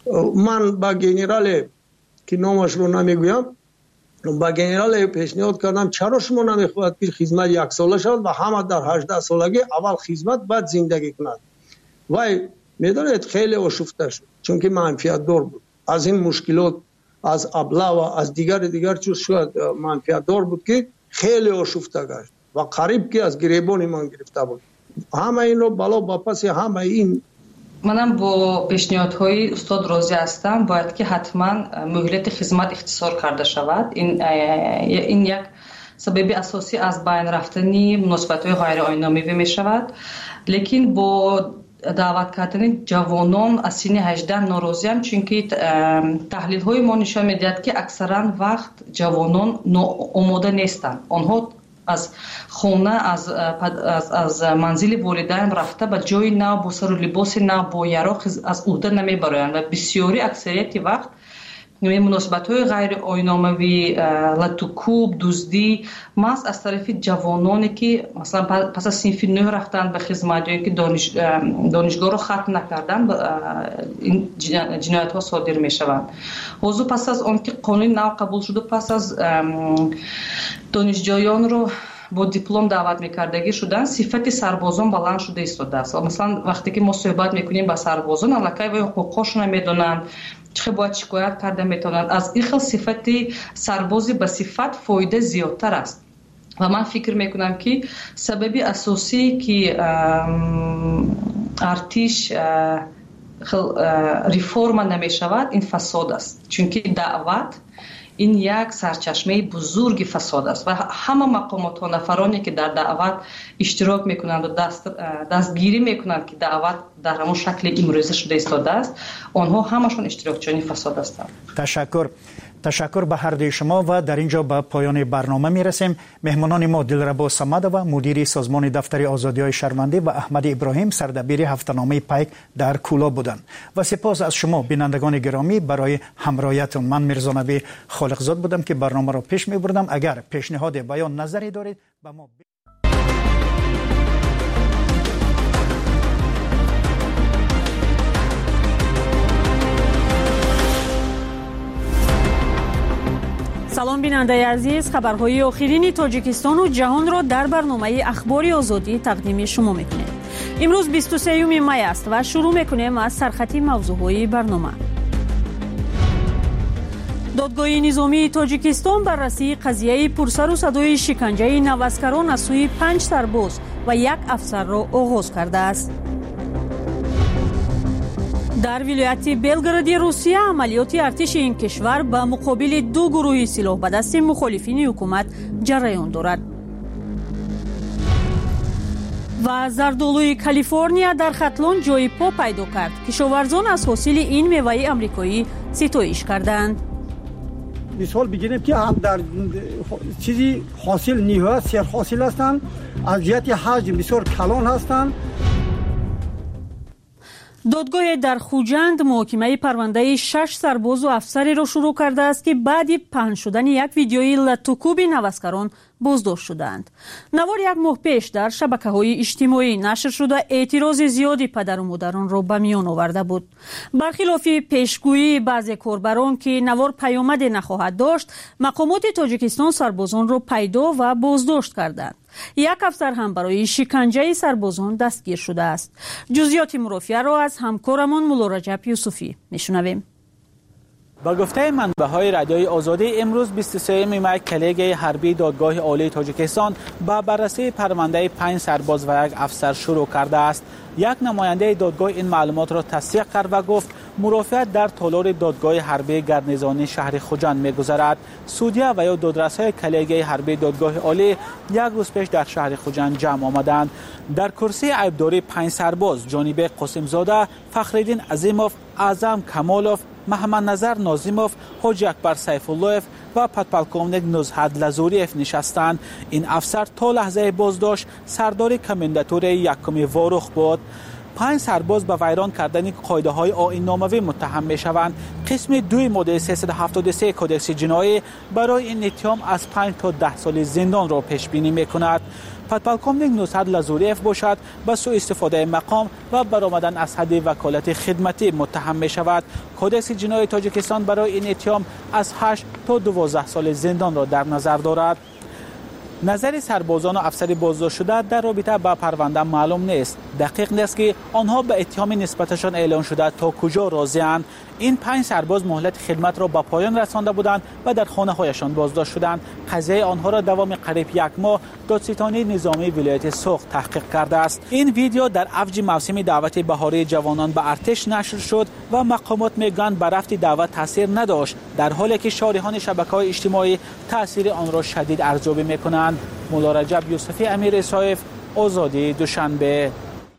من با گنرال که نامش رو نمیگویم با گنرال پیشنهاد کردم چرا شما نمیخواهید که خدمت یک ساله شود و همه در 18 سالگی اول خدمت بعد زندگی کنند. و میدانید خیلی آشفته شد چون که منفعت دار بود. از این مشکلات از ابلا و از دیگر چیز شد منفعت دار بود که خیلی آشفته گشت و قریب که از گریبان من گرفته بود. همه این رو بالا با پس همه این منم با پیشنهادهای استاد راضی هستم. باید که حتما مهلت خدمت اختصار کرده شود. این یک سبب اساسی از بین رفتن مناسبت‌های غیر آیین‌نامه‌ای می شود. لیکن با دعوت کردن جوانان از سن 18 ناراضیم چون که تحلیل‌های ما نشان می‌دهد که اکثرا وقت جوانان آماده نیستند. آنها از خانه از منزل والدین رفته به جای نو با سر و لباس نو با یراق از عهده نمیبرند و بسیاری اکثریت وقت مناسبت‌های غیر آیین‌نامه‌ای لطوکوب دزدی محض از طرف جوانانی که مثلا پس از صنف 9 رفتن به خدمت یا که دانشگاه رو ختم نکردن این جنایت‌ها صادر می‌شوند. حضور پس از آن که قانون نو قبول شده پس از دانشجویان رو با دیپلم دعوت میکردگی شدن صفت سربازان بلند شده ایستاده است. مثلا وقتی که ما صحبت میکنیم با سربازان الکی و حقوقشون نمیدونن چه باید شکایت کرده میتونن. از این خیلی صفت سربازی به صفت فایده زیادتر است و من فکر میکنم که سبب اساسی که ارتش ریفورم نمیشود این فساد است چون که دعوت این یک سرچشمه بزرگ فساد است و همه مقامات و نفرانی که در دعوت اشتراک میکنند و دستگیری میکنند که دعوت در همون شکل امروزه شده ایستاده است آنها همشون اشتراکچیان فساد هستند. تشکر به هر دوی شما و در اینجا به پایان برنامه میرسیم. مهمانان ما دلربا صمد و مدیر سازمان دفتر آزادی‌های شهروندی و احمد ابراهیم سردبیر هفته‌نامه پیک در کولا بودند و سپاس از شما بینندگان گرامی برای همراهیتون. من میرزا نبی خالقزاد بودم که برنامه را پیش میبردم. اگر پیشنهاد بیان نظری دارید با ما салом бинандаи азиз, хабарҳои охирини тоҷикистону ҷаҳонро дар барномаи ахбори озодӣ тақдими шумо мекунем. имрӯз 23 май аст ва шурӯъ мекунем аз сархати мавзӯъҳои барнома. додгоҳи низомии тоҷикистон баррасии қазияи пурсару садои шиканҷаи навазкарон аз сӯи 5 сарбоз ва 1 афсарро оғоз кардааст. дар вилояти Белгради Русия амалиёти артиши ин кишвар ба муқобили 2 гурӯҳи силоҳбадасти мухолифини ҳукумат ҷараён дорад. ва зардолуи Калифорния дар хатлон ҷои по пайдо кард. кишоварзон аз ҳосили ин меваи амрикоӣ ситоиш карданд. мисол бигирем ки ҳам дар чизи ҳосил ниҳоят серҳосил ҳастанд, аз ҷиҳати ҳаҷм бисёр калон ҳастанд. додгоҳе дар Хуҷанд муҳокимаи парвандаи 6 сарбозу афсареро шурӯъ кардааст ки баъди паҳн шудани як видеои латтукуби навазкарон боздошт шудаанд. навор як моҳ пеш дар шабакаҳои иҷтимоӣ нашр шуда эътирози зиёди падару модаронро ба миён оварда буд. бархилофи пешгӯии баъзе корбарон ки навор паёмаде нахоҳад дошт, мақомоти Тоҷикистон сарбозонро пайдо ва боздошт карданд. як афсар ҳам барои шиканҷаи сарбозон дастгир шудааст. ҷузъиёти мурофиаро аз ҳамкорамон Муллораҷаб Юсуфӣ мешунавем. با گفته منبع‌های رادیوی آزادی امروز 23 مای کلیه حربی دادگاه عالی تاجیکستان با بررسی پرونده 5 سرباز و 1 افسر شروع کرده است. یک نماینده دادگاه این معلومات را تصدیق کرد و گفت مرافعت در تالار دادگاه حربی گرنیزانی شهر خوجند می‌گذرد. سودیا و یا دادرس‌های کلیه حربی دادگاه عالی یک روز پیش در شهر خوجند جمع آمدند. در کرسی عیبداری 5 سرباز جانب قاسمزاده، فخرالدین عظیموف، اعظم کمالوف، محمد نظر نازیموف، حاجی اکبر سیف‌الله‌اف و پدپلکومنیک نزهت لزوریف نشستند. این افسر تا لحظه بازداشت سردار کمانداتور یکم واروخ بود. 5 سرباز به ویران کردن قاعده‌های آیین‌ناموی متهم می‌شوند. قسم 2 ماده 373 کدکس جنایی برای این اتهام از 5 تا 10 سال زندان را پیش بینی می‌کند. پدپلکومنیک نزهت لزوریف باشد به سوء استفاده مقام و برآمدن از حد وکالت خدمتی متهم می‌شود. کدکس جنایی تاجیکستان برای این اتهام از 8 تا 12 سال زندان را در نظر دارد. نظر سربازان و افسر بازداشت شده در رابطه با پرونده معلوم نیست. دقیق نیست که آنها به اتهام نسبتشان اعلان شده تا کجا راضی‌اند. این 5 سرباز مهلت خدمت را به پایان رسانده بودند و در خانه‌هایشان بازداشت شدند. قضیه آنها را دوام قریب 1 ماه دادستانی نظامی ولایت سوخت تحقیق کرده است. این ویدیو در اوج موسم دعوت بهاری جوانان به ارتش نشر شد و مقامات میگویند به رفت دعوت تاثیر نداشت، در حالی که شارحان شبکه‌های اجتماعی تاثیر آن را شدید ارزیابی می‌کنند. مولارجب یوسفی، امیر اسایف، آزادی، دوشنبه.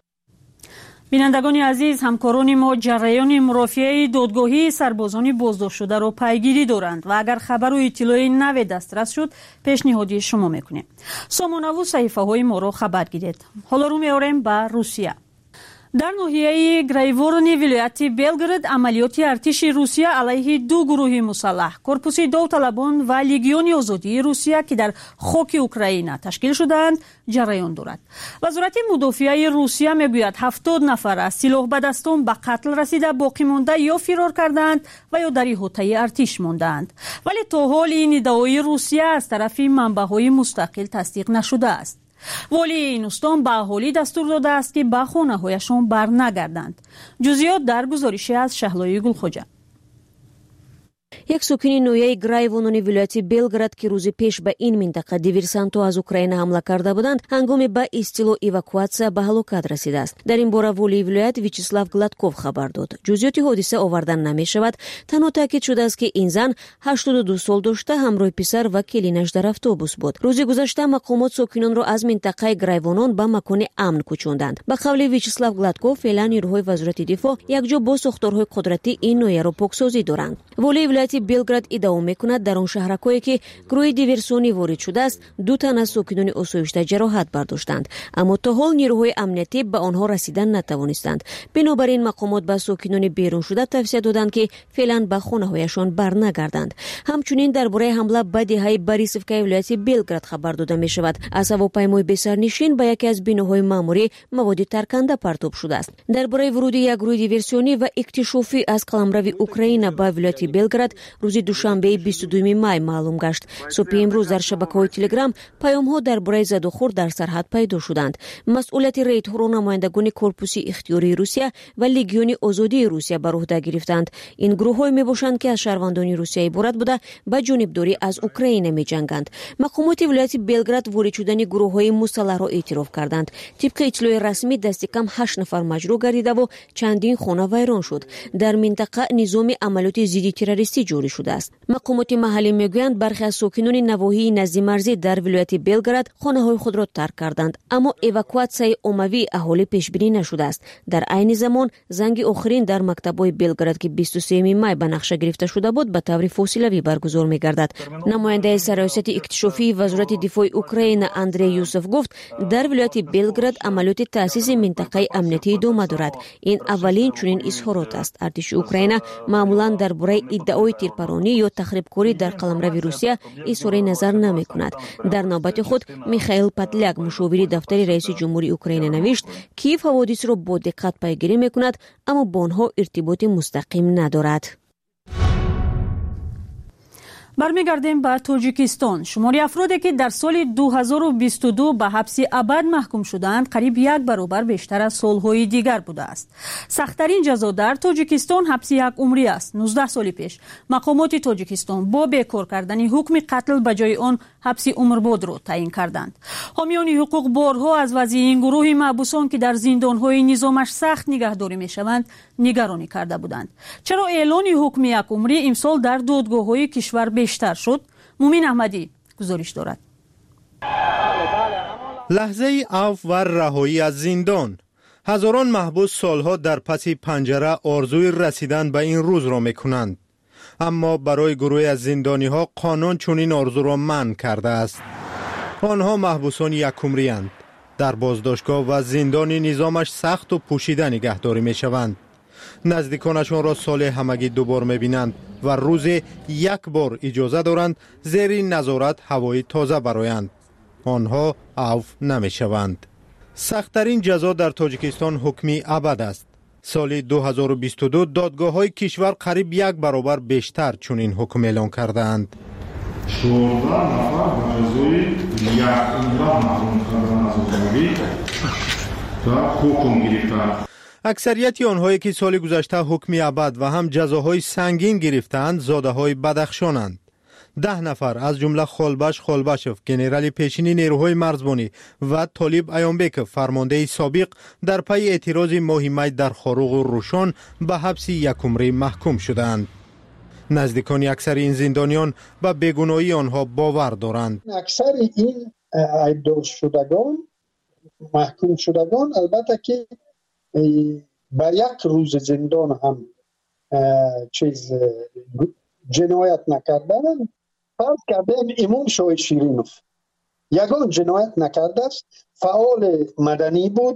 بینندگان عزیز، همکاران ما جریان مرافعه دادگاهی سربازان بازداشت شده را پیگیری دارند و اگر خبر و اطلاع نو دسترس شد پیشنهادی شما میکنیم. سامانه و صحیفه های ما را خبر گیرید. حالا رو میاریم به روسیه. در ناحیه گرایورونی ولایت بلگراد عملیات ارتش روسیه علیه 2 گروه مسلح کورپوس داوطلبان و لیگیون آزادی روسیه که در خاک اوکراین تشکیل شدند جریان دارد. وزارت مدافعه روسیه میگوید 70 نفر از سلاح بدستان به قتل رسیده، باقی مانده یا فرار کردند و یا در احاطه ارتش ماندند. ولی تا حال این ادعای روسیه از طرف منبع‌های مستقل تصدیق نشده است. ولی این استان به اهالی دستور داده است که به خانه‌هایشان برنگردند. جزئیات در گزارشی از شهلای گلخوجه. یک سکونی نویای گرایوانونی ولایتی بلگراد که روز پیش به این منطقه دیورسانتو از اوکراین حمله کرده بودند هنگام به استیلو ایواکواسیا به هلاکت رسیده است. در این باره ولی ولایت ویچسلاو گلادکوف خبر داد. جزئیات حادثه آوردن نمی شود. تنها تاکید شده است که این زن 82 سال داشته، همراه پسر و کلینش در اتوبوس بود. روز گذشته مقامات ساکنان را از منطقه گرایوانون به مکان امن کوچاندند. به قول ویچسلاو گلادکوف فعلا نیروهای وزارت دفاع یکجا با ساختارهای قدرتی این نویه را پاکسازی دارند. ولی ولایت بلگراد ادعا میکند در آن شهرکایی که گروه دیورسیونی وارد شده است 2 تن از ساکنان آسایشته جراحت برداشتند، اما تا حال نیروهای امنیتی به آنها رسیدن نتوانستند. بنابراین مقامات به ساکنان بیرون شده توصیه دادند که فعلا به خانه‌هایشان برنگردند. همچنین درباره حمله به دهه بریسوفکای ولایت بلگراد خبر داده می شود. از هواپیمای بسرنشین به یکی از بناهای معماری مواد ترکنده پرتاب شده است. درباره ورود یک گروه دیورسیونی و اکتشافی از قلمرو اوکراین به ولایت بلگراد ҳоят рӯзи душанбеи 22 май маълум гашт. субҳи имрӯз дар шабакаҳои телеграм паёмҳо дар бораи задухӯрд дар сарҳад пайдо шуданд. масъулияти рейдҳоро намояндагони корпуси ихтиёрии русия ва легиони озодии русия бар уҳда гирифтанд. ин гурӯҳҳое мебошанд ки аз шаҳрвандони русия иборат буда ба ҷонибдорӣ аз украина меҷанганд. мақомоти вилояти белград ворид шудани гурӯҳҳои мусаллаҳро эътироф карданд. тибқи иттилои расмӣ дасти кам 8 нафар маҷрӯҳ гардидаву чандин хона вайрон шуд. дар минтақа низоми амалиёти зидди террористӣ ҷорӣ шудааст. мақомоти маҳаллӣ мегӯянд бархе аз сокинони навоҳии назди марзӣ дар вилояти белград хонаҳои худро тарк карданд, аммо эвакуатсияи оммавии аҳолӣ пешбинӣ нашудааст. дар айни замон занги охирин дар мактабҳои белград ки 23 май ба нақша гирифта шуда буд ба таври фосилавӣ баргузор мегардад. намояндаи сароясати иктишофии вазорати дифои украина Андрей Юсов гуфт, дар вилояти белград амалиёти таъсиси минтақаи амнiyatӣ идома дорад. ин аввалин чунин изҳорот аст. артиши украина маъмулан дар бораи иддаои тирпаронӣ ё тахрибкорӣ дар қаламрави русия изҳори назар намекунад. дар навбати худ Михаил Подляк, мушовири дафтари раиси ҷумҳурии украина, навишт, Киев ҳаводисро бо диққат пайгирӣ мекунад, аммо бо онҳо иртиботи мустақим надорад. бармегардем ба тоҷикистон. шумори афроде ки дар соли 2022 ба ҳабси абад маҳкум шуданд қариб 1 баробар бештар аз солҳои дигар будааст. сахттарин ҷазо дар тоҷикистон ҳабси 1 умрӣ аст. 19 соли пеш мақомоти тоҷикистон бо бекор кардани ҳукми қатл ба ҷои он ҳабси умрбодро таъин карданд. ҳомиёни ҳуқуқ борҳо аз вазъи ин гурӯҳи маҳбусон ки дар зиндонҳои низомаш сахт нигаҳдорӣ мешаванд нигаронӣ карда буданд. чаро эълони ҳукми 1 умрӣ имсол дар додгоҳҳои кишвар бештар шуд? мумин аҳмадӣ гузориш дорад. лаҳзаи авф ва раҳоӣ аз зиндон. ҳазорон маҳбус солҳо дар паси панҷара орзуи расидан ба ин рӯзро мекунанд. аммо барои гурӯҳе аз зиндониҳо қонун чунин орзуро манъ кардааст. онҳо маҳбусони якумрианд. дар боздоштгоҳ ва зиндони низомаш сахту пӯшида нигаҳдорӣ мешаванд. наздиконашонро соли ҳамагӣ дубор мебинанд ва рӯзе 1 бор иҷоза доранд зери назорат ҳавои тоза бароянд. онҳо авф намешаванд. сахттарин ҷазо дар тоҷикистон ҳукми абад аст. соли 2022 додгоҳҳои кишвар қариб 1 баробар бештар чунин ҳукм эълон кардаанд. 14 нафар ба ҷазои 1 умра маҳрум кардан аз озодӣ ҳукм гирифтанд. аксарияти онҳое ки соли гузашта ҳукми абад ва ҳам ҷазоҳои сангин гирифтаанд зодаҳои бадахшонанд. 10 нафар аз ҷумла Холбаш Холбашев, генерали пешини нерӯҳои марзбонӣ ва Толиб Аёнбеков, фармондаи собиқ, дар пайи эътирози моҳи май дар Хоруғу Рӯшон ба ҳабси 1 умрӣ маҳкум шуданд. наздикони аксари ин зиндониён ба бегуноҳии онҳо бовар доранд. аксари ин айбдоршудагон маҳкум шудагон албатта ки ба 1 рӯзи зиндон ҳам ҷиноят накарданд. фарз кардем имом Шоҳид Ширинов ягон ҷиноят накардааст, фаъоли маданӣ буд.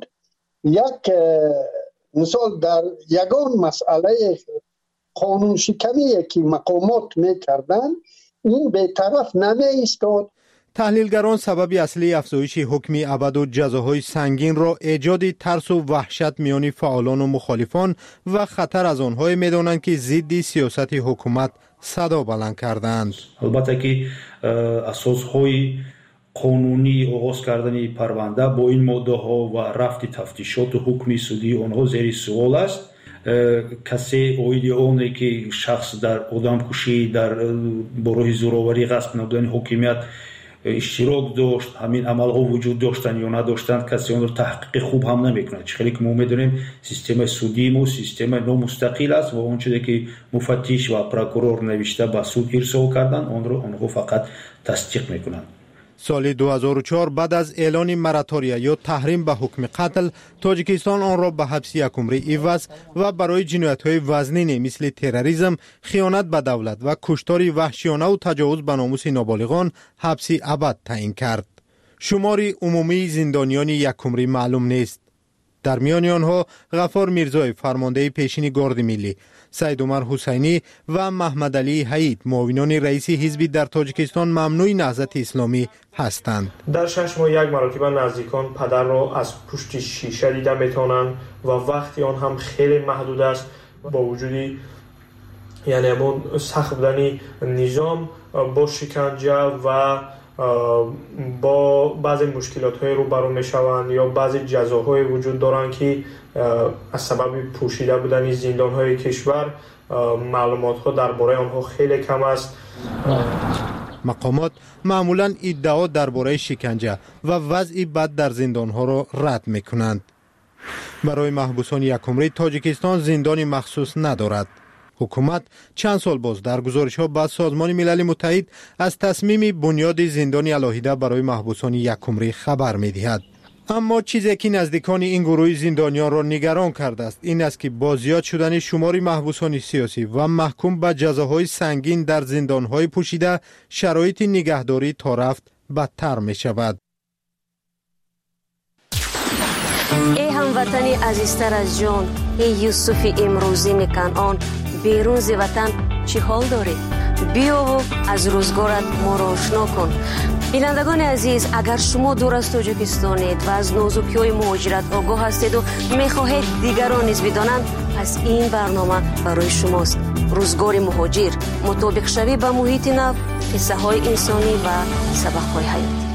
мисол дар ягон масъалаи қонуншикание ки мақомот мекарданд ин бетараф намеистод. таҳлилгарон сабаби аслии афзоиши ҳукми абаду ҷазоҳои сангинро эҷоди тарсу ваҳшат миёни фаъолону мухолифон ва хатар аз онҳое медонанд ки зидди сиёсати ҳукумат садо баланд кардаанд. албатта ки асосҳои қонунии оғоз кардани парванда бо ин моддаҳо ва рафти тафтишоту ҳукми судии онҳо зери суол аст. касе оиди оне ки шахс дар одамкушӣ дар бо роҳи зӯроварӣ ғасб намудани ҳокимият иштирок дошт, ҳамин амалҳо вуҷуд доштанд ё надоштанд, касе онро таҳқиқи хуб ҳам намекунад. чӣ хеле ки мо медонем системаи судии мо системаи номустақил аст ва он чизе ки муфаттиш ва прокурор навишта ба суд ирсол карданд онро онҳо фақат тасдиқ мекунанд. соли 2004 баъд аз эълони моратория ё таҳрим ба ҳукми қатл, тоҷикистон онро ба ҳабси 1 умрӣ иваз ва барои ҷиноятҳои вазнине мисли терроризм, хиёнат ба давлат ва куштори ваҳшиёнаву таҷовуз ба номуси ноболиғон ҳабси абад таъин кард. шумори умумии зиндониёни 1 умрӣ маълум нест. дар миёни онҳо ғаффор Мирзоев, фармондаи пешини Горди Миллӣ, Саидумар Ҳусайнӣ ва Маҳмадалии Ҳаид, муовинони раиси ҳизби дар Тоҷикистон мамнӯи наҳзати исломӣ ҳастанд. дар 6 моҳ 1 маротиба наздикон падарро аз пушти шиша дида метавонанд ва вақти он ҳам хеле маҳдуд аст. бо вуҷуди یعنی همون سخت بودن نظام با شکنجه و با بعضی مشکلات های روبرو می شوند یا بعضی جزاهای وجود دارند که از سبب پوشیده بودن زندان های کشور معلومات ها درباره آنها خیلی کم است. مقامات معمولا ادعا درباره شکنجه و وضع بد در زندان ها را رد می کنند. برای محبوسان یکمری تاجیکستان زندانی مخصوص ندارد. حکومت چند سال باز در گزارش ها به سازمان ملل متحد از تصمیم بنیاد زندانی علاهیده برای محبوسان یکمری خبر می دهد. اما چیزی که نزدیکان این گروه زندانیان را نگران کرده است این است که با زیاد شدن شمار محبوسان سیاسی و محکوم به جزاهای سنگین در زندانهای پوشیده شرایط نگهداری تا رفت بدتر می شود. ای هموطنی عزیزتر از جان، ای یوسف امروزین کنعان، بیرون ز وطن چی حال داری؟ بیا و از روزگارت ما را آشنا کن. بینندگان عزیز، اگر شما دور از تاجیکستانید و از نازکی‌های مهاجرت آگاه هستید و می‌خواهید دیگران نیز بدانند، پس این برنامه برای شماست. روزگار مهاجر، مطابق شوی به محیط نو، قصه‌های انسانی و سبق‌های حیاتی.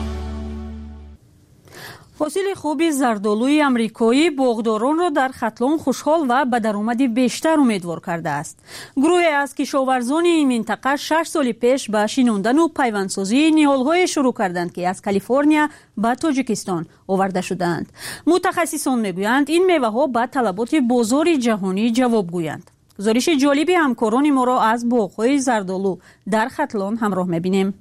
حاصل خوبی زردآلوی آمریکایی باغداران را در ختلان خوشحال و به درآمد بیشتر امیدوار کرده است. گروهی از کشاورزان این منطقه 6 سال پیش به شیناندن و پیوندسازی نهال‌های شروع کردند که از کالیفرنیا به تاجیکستان آورده شدند. متخصصان میگویند این میوه‌ها به طلبات بازار جهانی جواب گویند. گزارش جالبی همکاران ما را از باغ‌های زردآلو در ختلان همراه می‌بینیم.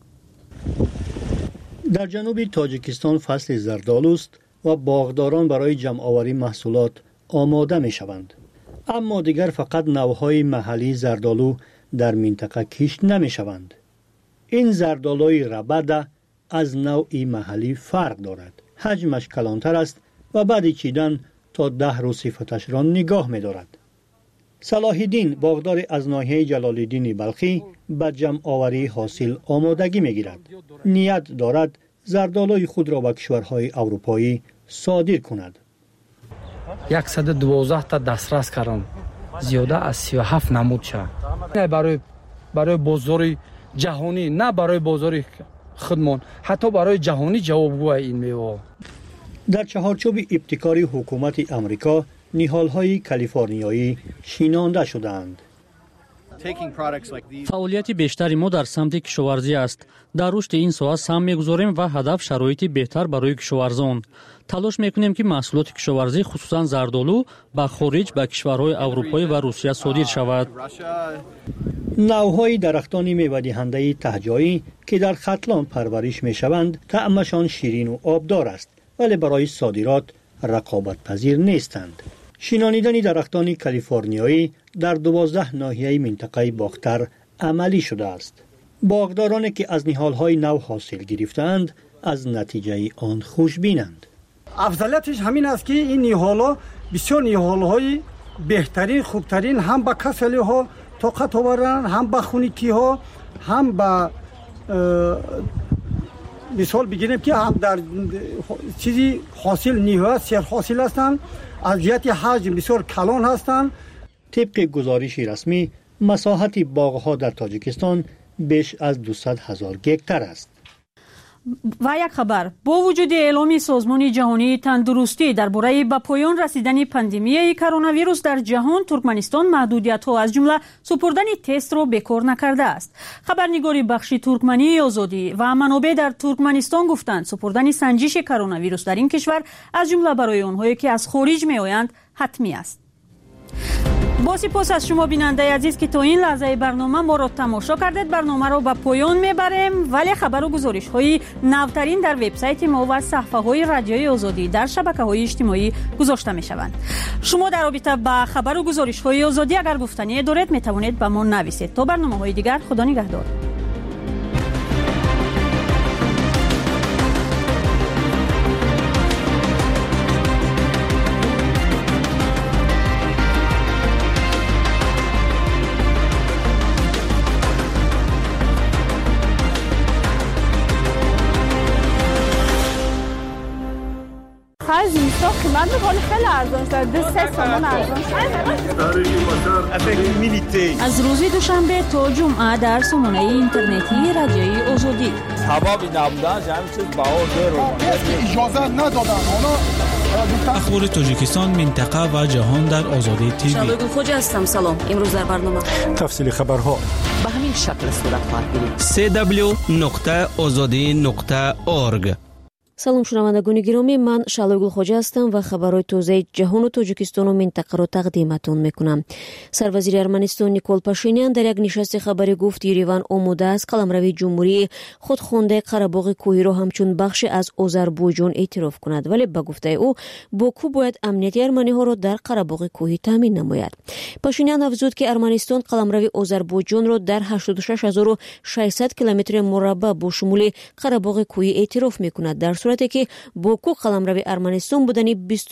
در جنوب تاجیکستان فصل زردآلو است و باغداران برای جمع‌آوری محصولات آماده می‌شوند. اما دیگر فقط نوع‌های محلی زردآلو در منطقه کشت نمی‌شوند. این زردآلوی ربده از نوعی محلی فرق دارد. حجمش کلانتر است و بعد چیدن تا 10 روز صفتش را نگاه می‌دارد. صلاح الدین باغدار از ناحیه جلال‌الدین بلخی به جمع‌آوری حاصل آمادگی می‌گیرد. نیت دارد زردآلوی خود را به کشورهای اروپایی صادر کند. 112 تا دسترس کردم. زیاده از 37 نمود شد. برای بازار جهانی، نه برای بازار خودمان، حتی برای جهانی جوابگو این میوه. در چهارچوب ابتکاری حکومت امریکا نهال‌های کالیفرنیایی شینانده شدند. فعالیت بیشتری ما در سمت کشاورزی است. در رشد این ساحه سهم می‌گذاریم و هدف شرایط بهتر برای کشاورزان. تلاش می‌کنیم که محصولات کشاورزی خصوصاً زردآلو به خارج به کشورهای اروپایی و روسیه صادر شود. نوع‌های درختان میوه‌دهنده ته‌جایی که در ختلان پرورش می‌شوند، طعمشان شیرین و آبدار است، ولی برای صادرات رقابت پذیر نیستند. شینانیدن درختان کالیفرنیایی در 12 ناحیه منطقه باختر عملی شده است. باغدارانی که از نهال‌های نو حاصل گرفتند از نتیجه آن خوشبینند. افضلیتش همین است که این نهال‌ها بسیار نهال‌های بهترین، خوبترین، هم با کسلی‌ها طاقت آورند، هم با خونیکی‌ها، هم با مثال بگیریم که هم در چیزی حاصل نیوه سر حاصل هستند، از جهت حجم بسیار کلان هستند. طبق گزارش رسمی مساحت باغ‌ها در تاجیکستان بیش از 200,000 گکتار است. و یک خبر، با وجود اعلام سازمان جهانی تندرستی درباره به پایان رسیدن پاندمی کرونا ویروس در جهان، ترکمنستان محدودیت‌ها از جمله سپردن تست را بکار نکرده است. خبرنگار بخش ترکمنی آزادی و منابع در ترکمنستان گفتند سپردن سنجش کرونا ویروس در این کشور از جمله برای آنهایی که از خارج می‌آیند حتمی است. با سپاس از شما بیننده عزیز که تا این لحظه برنامه ما را تماشا کردید. برنامه را به پایان میبریم، ولی خبر و گزارش های نوترین در وبسایت ما و صفحه های رادیوی آزادی در شبکه های اجتماعی گذاشته می شوند. شما در رابطه با خبر و گزارش های آزادی اگر گفتنی دارید می توانید به ما نویسید. تا برنامه های دیگر، خدا نگهدار. آخر زمستان قیمت میکنه خیلی ارزان شده 3 تومان ارزان شده. از روز دوشنبه تا جمعه در سامانه اینترنتی رادیوی آزادی هوا نبودن همین چیز بهار اجازه ندادن اخبار تاجیکستان، منطقه و جهان در آزادی تیوی. شالوی خوجا هستم. سلام. امروز در برنامه تفصیل خبرها به همین شکل صورت خواهد گرفت. www.azadi.org. салом шунавандагони гиромӣ, ман Шалой Гулхоҷа ҳастам ва хабарҳои тозаи ҷаҳону Тоҷикистону минтақаро тақдиматон мекунам. Сарвазири Арманистон Никол Пашинян дар як нишасти хабарӣ гуфт Ереван омодааст қаламравии ҷумҳурии худхондаи Қарабоғи кӯҳиро ҳамчун бахше аз Озарбойҷон эътироф кунад, вале ба гуфтаи ӯ Боку бояд амнияти арманиҳоро дар Қарабоғи кӯҳӣ таъмин намояд. Пашинян афзуд, ки Арманистон қаламрави Озарбойҷонро дар 86600 километри мураббаъ бо шумули Қарабоғи кӯҳӣ эътироф мекунад, дар сурате ки Боку қаламрави Арманистон будани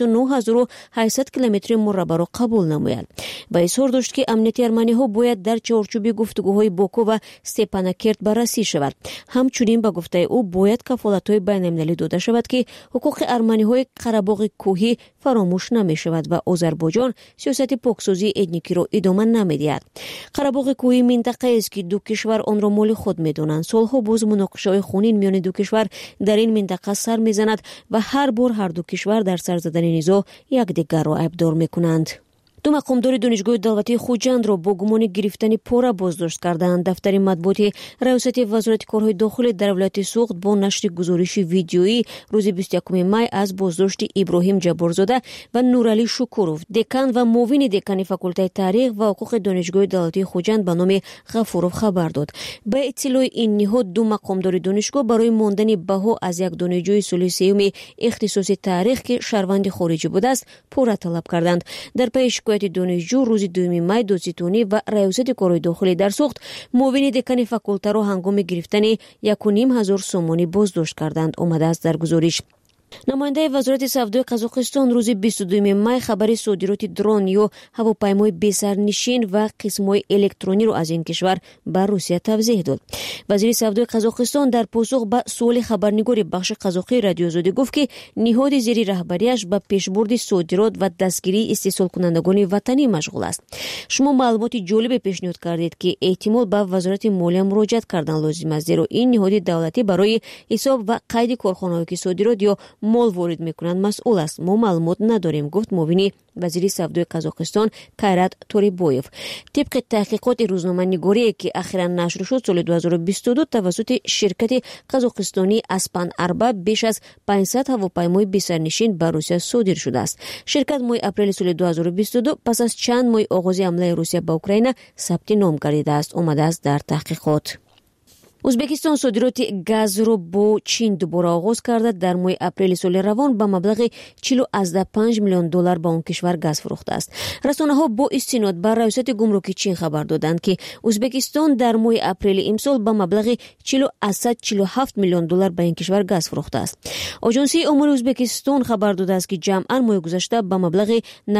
29800 километри мураббаъро қабул намояд. Ва изҳор дошт, ки амнияти арманиҳо бояд дар чаҳорчӯби гуфтугӯҳои Боку ва Степанакерт баррасӣ шавад. Ҳамчунин ба гуфтаи ӯ бояд кафолатҳои байналмилалӣ дода шавад, ки ҳуқуқи арманиҳои Қарабоғи кӯҳӣ фаромӯш намешавад ва Озарбойҷон сиёсати поксозии этникиро идома намедиҳад. Қарабоғи кӯҳӣ минтақаест, ки ду кишвар онро моли худ медонанд. Солҳо боз муноқишаҳои хунин миёни ду кишвар дар ин минтақа сар мезанад ва ҳар бор ҳар ду кишвар дар сар задани низоъ якдигарро айбдор мекунанд. ду мақомдори донишгоҳи давлатии Хуҷандро бо гумони гирифтани пора боздошт карданд. Дафтари матбуоти раёсати вазорати корҳои дохилӣ дар вилояти Суғд бо нашри гузориши видеоӣ рӯзи 21 май аз боздошти Иброҳим Ҷабборзода ва Нуралӣ Шукуров, декан ва муовини декани факултаи таърих ва ҳуқуқи донишгоҳи давлатии Хуҷанд ба номи Ғафуров хабар дод. Ба иттилои ин ниҳод ду мақомдори донишгоҳ барои мондани баҳо аз як донишҷӯи соли сеюми ихтисоси таърих, ки шаҳрванди хориҷӣ будааст, пора талаб карданд. Дар пайи шикояти донишҷӯ рӯзи 2 май додситонӣ ва раёсати корҳои дохилӣ дар Суғд муовини декани факултаро ҳангоми гирифтани 1500 сомонӣ боздошт карданд, омадааст дар гузориш. намояндаи вазорати савдои Қазоқистон рӯзи 22 май хабари содироти дрон ё ҳавопаймои бесарнишин ва қисмҳои электрониро аз ин кишвар ба Русия тавзеҳ дод. вазири савдои Қазоқистон дар посух ба суоли хабарнигори бахши Қазоқии Радиои Озодӣ гуфт, ки ниҳоди зери раҳбарияш ба пешбурди содирот ва дастгирии истеҳсолкунандагони ватанӣ машғул аст. шумо маълумоти ҷолибе пешниҳод кардед, ки эҳтимол ба вазорати молия муроҷиат кардан лозим аст, зеро ин ниҳоди давлатӣ барои ҳисоб ва қайди корхонаҳое ки содирот ё мол ворид мекунанд масъул аст. мо маълумот надорем, гуфт муовини вазири савдои Қазоқистон Кайрат Торибоев. тибқи таҳқиқоти рӯзноманигорие, ки ахиран нашр шуд соли 2022 тавассути ширкати қазоқистонии Аспан Арба, беш аз 500 ҳавопаймои бесарнишин ба Русия содир шудааст. ширкат моҳи апрели соли 2022 пас аз чанд моҳи оғози ҳамлаи Русия ба Украина сабти ном гардидааст, омадааст дар таҳқиқот. Ӯзбекистон содироти газро бо Чин дубора оғоз карда. Дар моҳи апрели соли равон ба маблағи $4.5 миллион ба он кишвар газ фурӯхтааст. расонаҳо бо истинод ба раёсати гумруки Чин хабар доданд, ки Ӯзбекистон дар моҳи апрели имсол ба маблағи $447 миллион ба ин кишвар газ фурӯхтааст. оҷонсии омури Ӯзбекистон хабар додааст, ки ҷамъан моҳи гузашта ба маблағи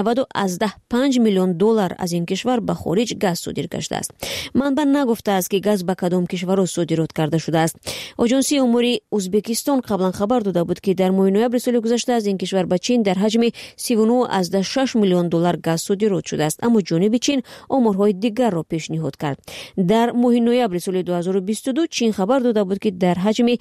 $9.5 миллион аз ин кишвар ба хориҷ газ содир гаштааст. манбаъ нагуфтааст, ки газ ба кадом кишварро содирот карда шудааст. оҷонсии омури Ӯзбекистон қаблан хабар дода буд, ки дар моҳи ноябри соли гузашта аз ин кишвар ба Чин дар ҳаҷми $39.6 миллион газ содирот шудааст, аммо ҷониби Чин оморҳои дигарро пешниҳод кард. дар моҳи ноябри соли 2022 Чин хабар дода буд, ки дар ҳаҷми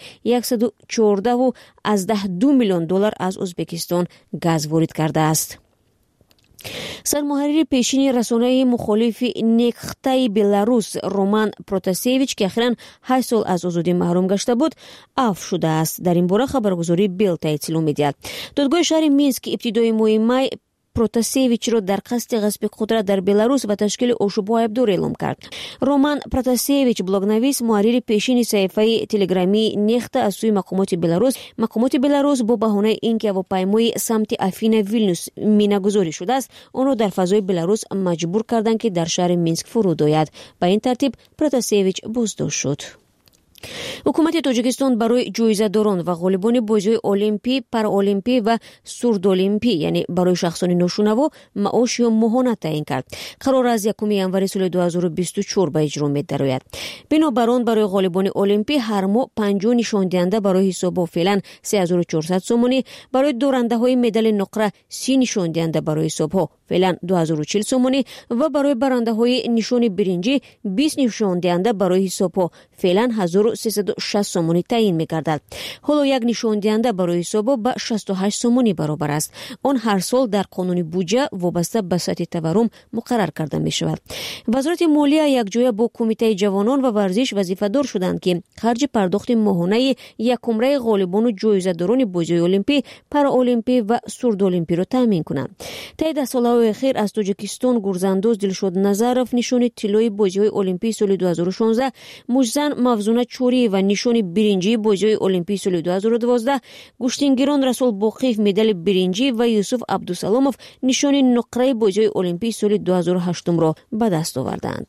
$114.2 миллион аз Ӯзбекистон газ ворид кардааст. сармуҳаррири пешини расонаи мухолифи нехтаи Беларус Роман Протасевич, ки ахиран 8 сол аз озодӣ маҳрум гашта буд, афв шудааст. дар ин бора хабаргузории Белта иттилоъ медиҳад. додгоҳи шаҳри Минск ибтидои моҳи май Протасевичро дар қасди ғасби қудрат дар Беларус ва ташкили ошӯбҳо айбдор эълом кард. Роман Протасевич, блогнавис, муҳаррири пешини саҳифаи телеграмии Нехта аз сӯи мақомоти Беларус бо баҳонаи ин ки ҳавопаймои самти Афина Вилнюс минагузорӣ шудааст, онро дар фазои Беларус маҷбур карданд, ки дар шаҳри Минск фуруд ояд. ба ин тартиб Протасевич боздошт шуд. حکومت تاجیکستان برای جایزه‌داران و غالبان بازی‌های المپی، پارالمپی و سوردالمپی یعنی برای شخصان ناشنوا معاش یا ماهانه تعیین کرد. قرار از 1 ژانویه سال 2024 به اجرا می‌دراید. بنابر آن برای غالبان المپی هر ماه 50 نشان دهنده برای حساب فعلا 3400 سومانی، برای دارنده‌های مدال نقره 30 نشان دهنده برای حساب‌ها فعلا 2040 سومانی و برای برنده‌های نشان برنجی 20 نشان دهنده برای حساب‌ها فعلا 1360 سومانی تعیین می‌گردد. حالا یک نشان دهنده برای حساب‌ها به 68 سومانی برابر است. آن هر سال در قانون بودجه وابسته به سطح تورم مقرر کرده می‌شود. وزارت مالیه یک جای با کمیته جوانان و ورزش وظیفه‌دار شدند که خرج پرداخت ماهانه یکمره غالبان و جایزه‌داران بازی المپی، پارالمپی و سوردالمپی را تامین کنند. طی سال‌های اخیر از تاجیکستان گرزاندوز دلشاد نظرف نشان طلای بازی‌های المپی سال 2016، مجزن مفزونه چوری و نشان برنجی بازی‌های المپی سال 2012، گشتینگیران رسول باقیف مدال برنجی و یوسف عبدالسلاموف نشان نقره بازی‌های المپی سال 2008 را به دست آوردند.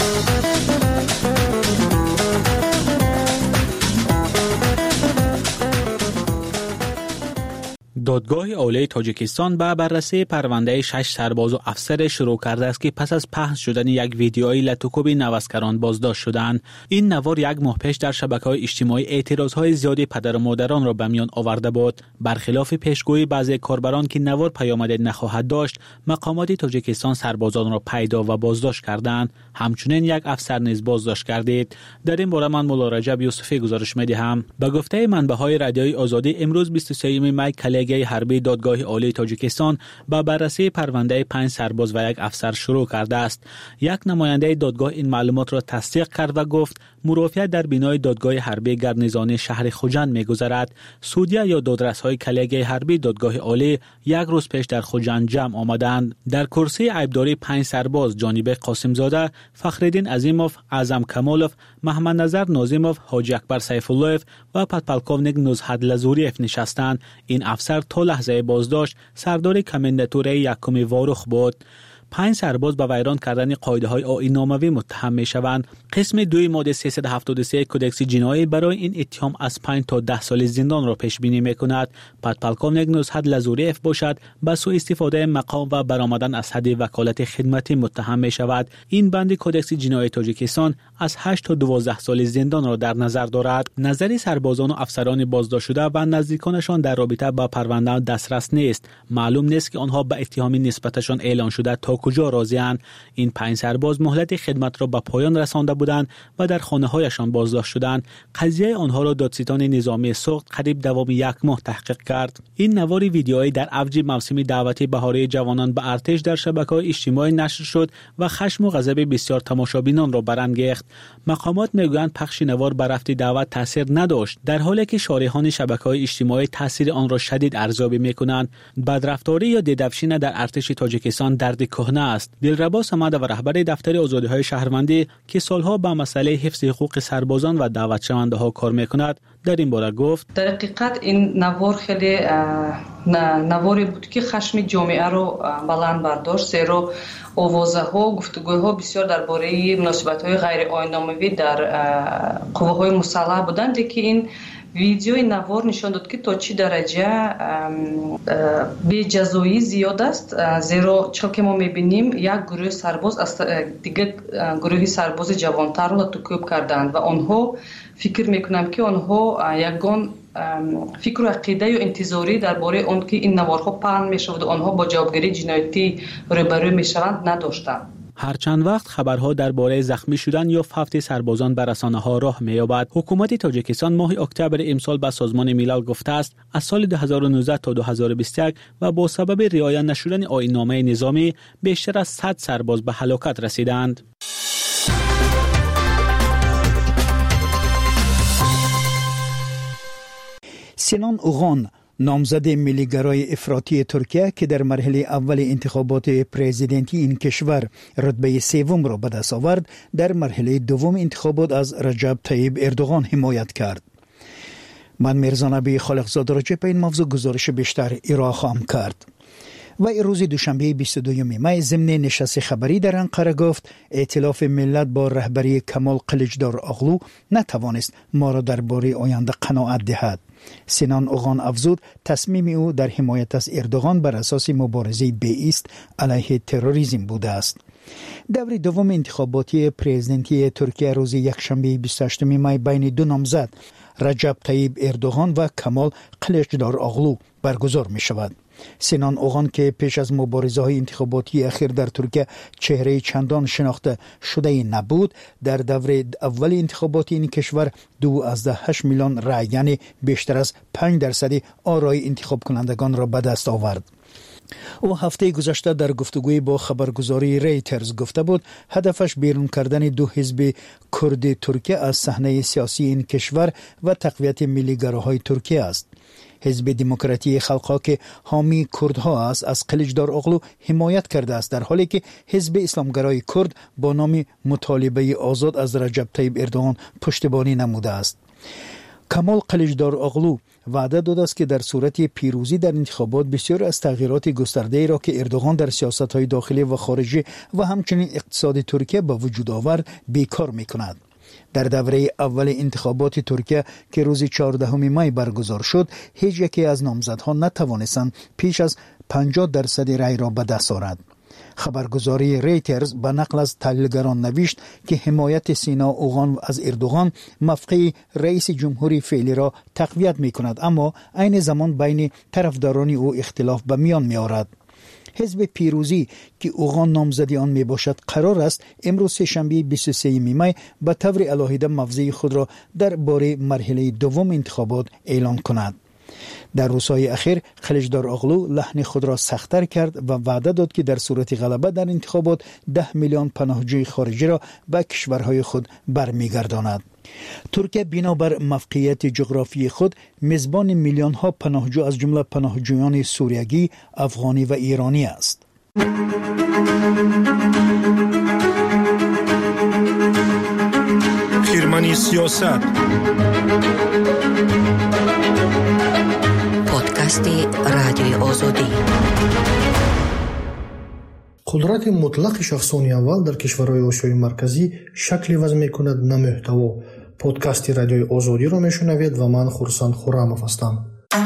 دادگاه عالی تاجیکستان به بررسی پرونده 6 سرباز و افسر شروع کرده است که پس از پخش شدن یک ویدیوی لطوکوب نوسکران بازداشت شدند. این نوار یک ماه پیش در شبکه‌های اجتماعی اعتراضهای زیادی پدر و مادران را به میان آورده بود. برخلاف پیشگویی بعضی کاربران که نوار پیامد نخواهد داشت، مقامات تاجیکستان سربازان را پیدا و بازداشت کردند. همچنین یک افسر نیز بازداشت گردید. در این باره من مولا رجب یوسفی گزارش می‌دهم. به گفته منبع‌های رادیوی آزادی امروز 23 می کلیه حربی دادگاه عالی تاجیکستان با بررسی پرونده 5 سرباز و یک افسر شروع کرده است. یک نماینده دادگاه این معلومات را تصدیق کرد و گفت مرافعه در بینای دادگاه حربی گرنیزانی شهر خوجند می‌گذرد. سودیا یا دادرس‌های کلیه حربی دادگاه عالی یک روز پیش در خوجند جمع آمدند. در کرسی عیبداری 5 سرباز جانب قاسم زاده، فخرالدین عظیموف، اعظم کمالوف، محمد نظر نازیموف، حاجی اکبر سیف الله و پدپلکوونیک نزهت لزوریف نشستند. این افسر تا لحظه بازداشت سردار کمانداتوری یکم واروخ بود. 5 سرباز به ویران کردن قاعده‌های آیین‌ناموی متهم می‌شوند. قسم 2 ماده 373 کدکس جنایی برای این اتهام از 5 تا 10 سال زندان را پیش بینی می‌کند. پدپلکوونیک نزهت لزوریف باشد به سوء استفاده مقام و برآمدن از حد وکالت خدمتی متهم می‌شود. این بند کدکس جنایی تاجیکستان از 8 تا 12 سال زندان را در نظر دارد. نظر سربازان و افسران بازداشت شده و نزدیکانشان در رابطه با پرونده دسترس نیست. معلوم نیست که آنها به اتهام نسبتشان اعلان شده تا کجا راضی‌اند. این 5 سرباز مهلت خدمت را به پایان رسانده بودند و در خانه‌هایشان بازداشت شدند. قضیه آنها را دادستان نظامی سوخت قریب دوام 1 ماه تحقیق کرد. این نوار ویدیویی در اوج موسم دعوت بهاری جوانان به ارتش در شبکه‌های اجتماعی نشر شد و خشم و غضب بسیار تماشابینان را برانگیخت. مقامات میگویند پخش نوار بر رفت دعوت تاثیر نداشت، در حالی که شارحان شبکه‌های اجتماعی تاثیر آن را شدید ارزیابی می‌کنند. بدرفتاری یا دیدفشین در ارتش تاجیکستان درد کهنه است. دلربا صمد و رهبر دفتر آزادی‌های شهروندی که سالها با مسئله حفظ حقوق سربازان و دعوت شونده‌ها کار می‌کند در این باره گفت در حقیقت این نوار خیلی نواری بود که خشم جامعه رو بلند برداشت، زیرا آوازه‌ها، گفتگوها بسیار درباره مناسبت‌های غیر آیین‌ناموی در قوه‌های مسلح بودند که این ویدیوی نوار نشان داد که تا چی درجه بی‌جزایی زیاد است، زیرا چون که ما می‌بینیم یک گروه سرباز از دیگه گروهی سرباز جوانتر را تکوب کردند و آنها فکر میکنم که آنها یگان فکر و عقیده و انتظاری درباره آن که این نوارها پهن میشود و آنها با جوابگیری جنایتی روبرو میشوند نداشتند. هر چند وقت خبرها درباره زخمی شدن یا فوت سربازان به رسانه‌ها راه می‌یابد. حکومت تاجیکستان ماه اکتبر امسال به سازمان ملل گفته است از سال 2019 تا 2021 و با سبب رعایت نشدن آیین‌نامه نظامی بیشتر از 100 سرباز به هلاکت رسیدند. سینان اوغان نامزد ملیگرای افراطی ترکیه که در مرحله اول انتخابات پرزیدنتی این کشور رتبه 3 را به دست آورد، در مرحله دوم انتخابات از رجب طیب اردوغان حمایت کرد. من میرزا نبی خالقزاده راجع به این موضوع گزارش بیشتر ارائه خواهم کرد. و روز دوشنبه 22 می ضمن نشست خبری در انقره گفت ائتلاف ملت با رهبری کمال قلیچدار اغلو نتوانست ما را درباره آینده قناعت دهد. سینان اوغان افزود تصمیم او در حمایت از اردوغان بر اساس مبارزه بی‌ایست علیه تروریسم بوده است. دور دوم انتخاباتی پرزیدنتی ترکیه روز یکشنبه 28 می بین دو نامزد رجب طیب اردوغان و کمال قلیچدار اغلو برگزار می شود. سینان اوغان که پیش از مبارزه های انتخاباتی اخیر در ترکیه چهره چندان شناخته شده نبود، در دور اول انتخاباتی این کشور 2.8 میلیون رای یعنی بیشتر از 5% آرای انتخاب کنندگان را به دست آورد. او هفته گذشته در گفتگوی با خبرگزاری ریترز گفته بود هدفش بیرون کردن دو حزب کرد ترکیه از صحنه سیاسی این کشور و تقویت ملی‌گراهای ترکیه است. حزب دموکراتی خلق‌ها که حامی کردها است از قلیچدار اغلو حمایت کرده است، در حالی که حزب اسلامگرای کرد با نام مطالبه آزاد از رجب طیب اردوغان پشتیبانی نموده است. کمال قلیچدار اغلو وعده داده است که در صورت پیروزی در انتخابات بسیار از تغییرات گسترده‌ای را که اردوغان در سیاست‌های داخلی و خارجی و همچنین اقتصاد ترکیه به وجود آورد بیکار می‌کند. در دوره اول انتخابات ترکیه که روز 14 می برگزار شد، هیچ یکی از نامزدها نتوانستند پیش از 50% رای را به دست آورد. خبرگزاری ریترز به نقل از تحلیلگران نوشت که حمایت سینا اوغان از اردوغان موقع رئیس جمهوری فعلی را تقویت می کند، اما عین زمان بین طرفداران او اختلاف به میان می آورد. حزب پیروزی که اوغان نامزدی آن می باشد قرار است امروز سه‌شنبه 23 می به طور علاهیده موضع خود را درباره مرحله دوم انتخابات اعلان کند. در روزهای اخیر قلیچدار اغلو لحن خود را سخت‌تر کرد و وعده داد که در صورت غلبه در انتخابات 10 میلیون پناهجوی خارجی را به کشورهای خود برمیگرداند. ترکیه بنابر موقعیت جغرافی خود میزبان میلیون ها پناهجو از جمله پناهجویان سوریگی، افغانی و ایرانی است. خیرمنی سیاست پادکست رادیوی آزادی. قدرت مطلق شخصان اول در کشورهای آسیای مرکزی شکلی وضع می‌کند نه محتوا. پادکست رادیوی آزادی را میشنوید و من خورسند خرمов هستم.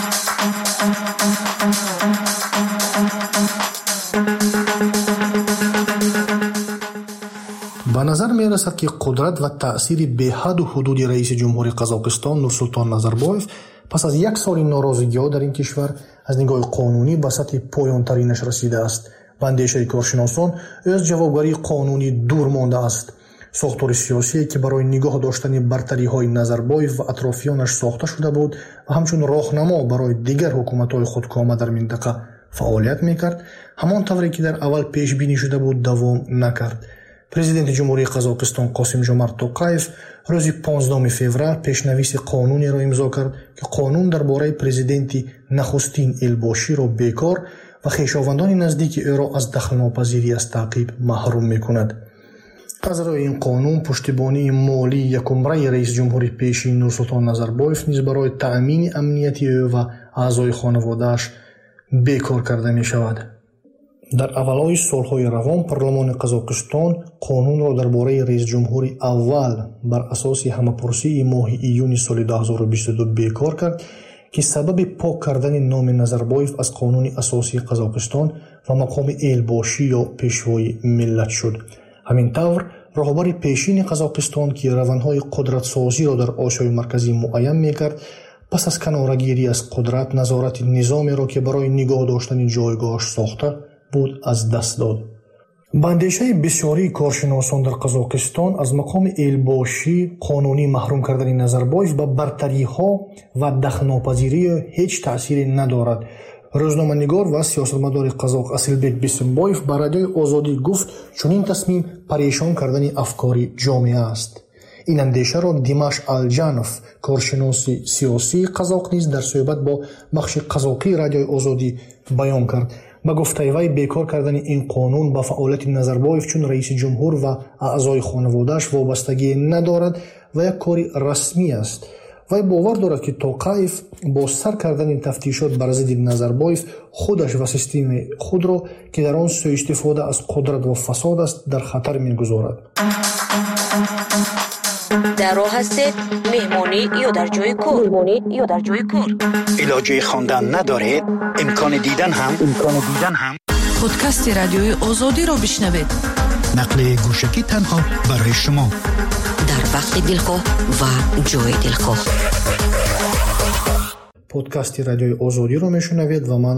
به نظر می‌رسد که قدرت و تأثیر بی‌حد و حدود رئیس جمهوری قزاقستان نورسولطان نظربایف پس از یک سال ناراضی‌ها در این کشور از نگاه قانونی به سطح پایان‌ترینش رسیده است. به اندیشه کارشناسان از جوابگویی قانونی دور مانده است. ساختار سیاسی که برای نگاه داشتن برتری‌های نظربایف و اطرافیانش ساخته شده بود و همچون راهنما برای دیگر حکومت‌های خودکامه در منطقه فعالیت می‌کرد، همان طوری که در اول پیش بینی شده بود دوام نکرد. پرزیدنت جمهوری قزاقستان قاسم جمارت توقایف روز 15 فوریه پیشنویس قانونی را امضا کرد که قانون درباره پرزیدنت نخستین الباشی را بیکار و خویشاوندان نزدیک او را از دخل‌ناپذیری از تعقیب محروم می‌کند. از روی این قانون پشتیبانی مالی یکمره رئیس جمهوری پیشین نورسولطان نظربایف نیز برای تأمین امنیتی او و اعضای خانواده‌اش بیکار کرده می‌شود. در اولای سالهای روان پارلمان قزاقستان قانون را درباره رئیس جمهوری اول بر اساس همه‌پرسی ماه ایون سال 2022 بیکار کرد که سبب پاک کردن نام نظربایف از قانون اساسی قزاقستان و مقام الباشی یا پیشوای ملت شد. همین طور رهبر پیشین قزاقستان که روندهای قدرت سازی را در آسیای مرکزی معین می‌کرد، پس از کناره‌گیری از قدرت نظارت نظامی را که برای نگاه داشتن جایگاهش ساخته بود از دست داد. به اندیشه بسیاری کارشناسان در قزاقستان از مقام الباشی قانونی محروم کردن نظربایف به برتری‌ها و دخل‌ناپذیری هیچ تأثیری ندارد. روزنامه‌نگار و سیاستمدار قزاق اسلبک بیسنبایف به رادیوی آزادی گفت چنین تصمیم پریشان کردن افکار جامعه است. این اندیشه را دیماش الجانوف کارشناس سیاسی قزاق نیز در صحبت با بخش قزاقی رادیوی آزادی بیان کرد. با گفته وی بیکار کردن این قانون با فعالیت نظربایف چون رئیس جمهور و اعضای خانواده‌اش وابستگی ندارد و یک کار رسمی است вай бовар дорад ки тоқаев бо сар кардани тафтишот бар зидди Назарбоев худаш ва системи худро ки дар он суистифода аз қудрат ва фасод аст дар хатар мегузорад. дар роҳ ҳастед меҳмонӣ ё дар ҷойи кор. илоҷи хондан надоред, имкони дидан ҳам. подкасти радиои озодиро бишнавед. нақли гӯшагӣ танҳо барои шумо дар вақти дилхоҳ ва ҷои дилхоҳ. подкасти радиои озодиро мешунавед ва ман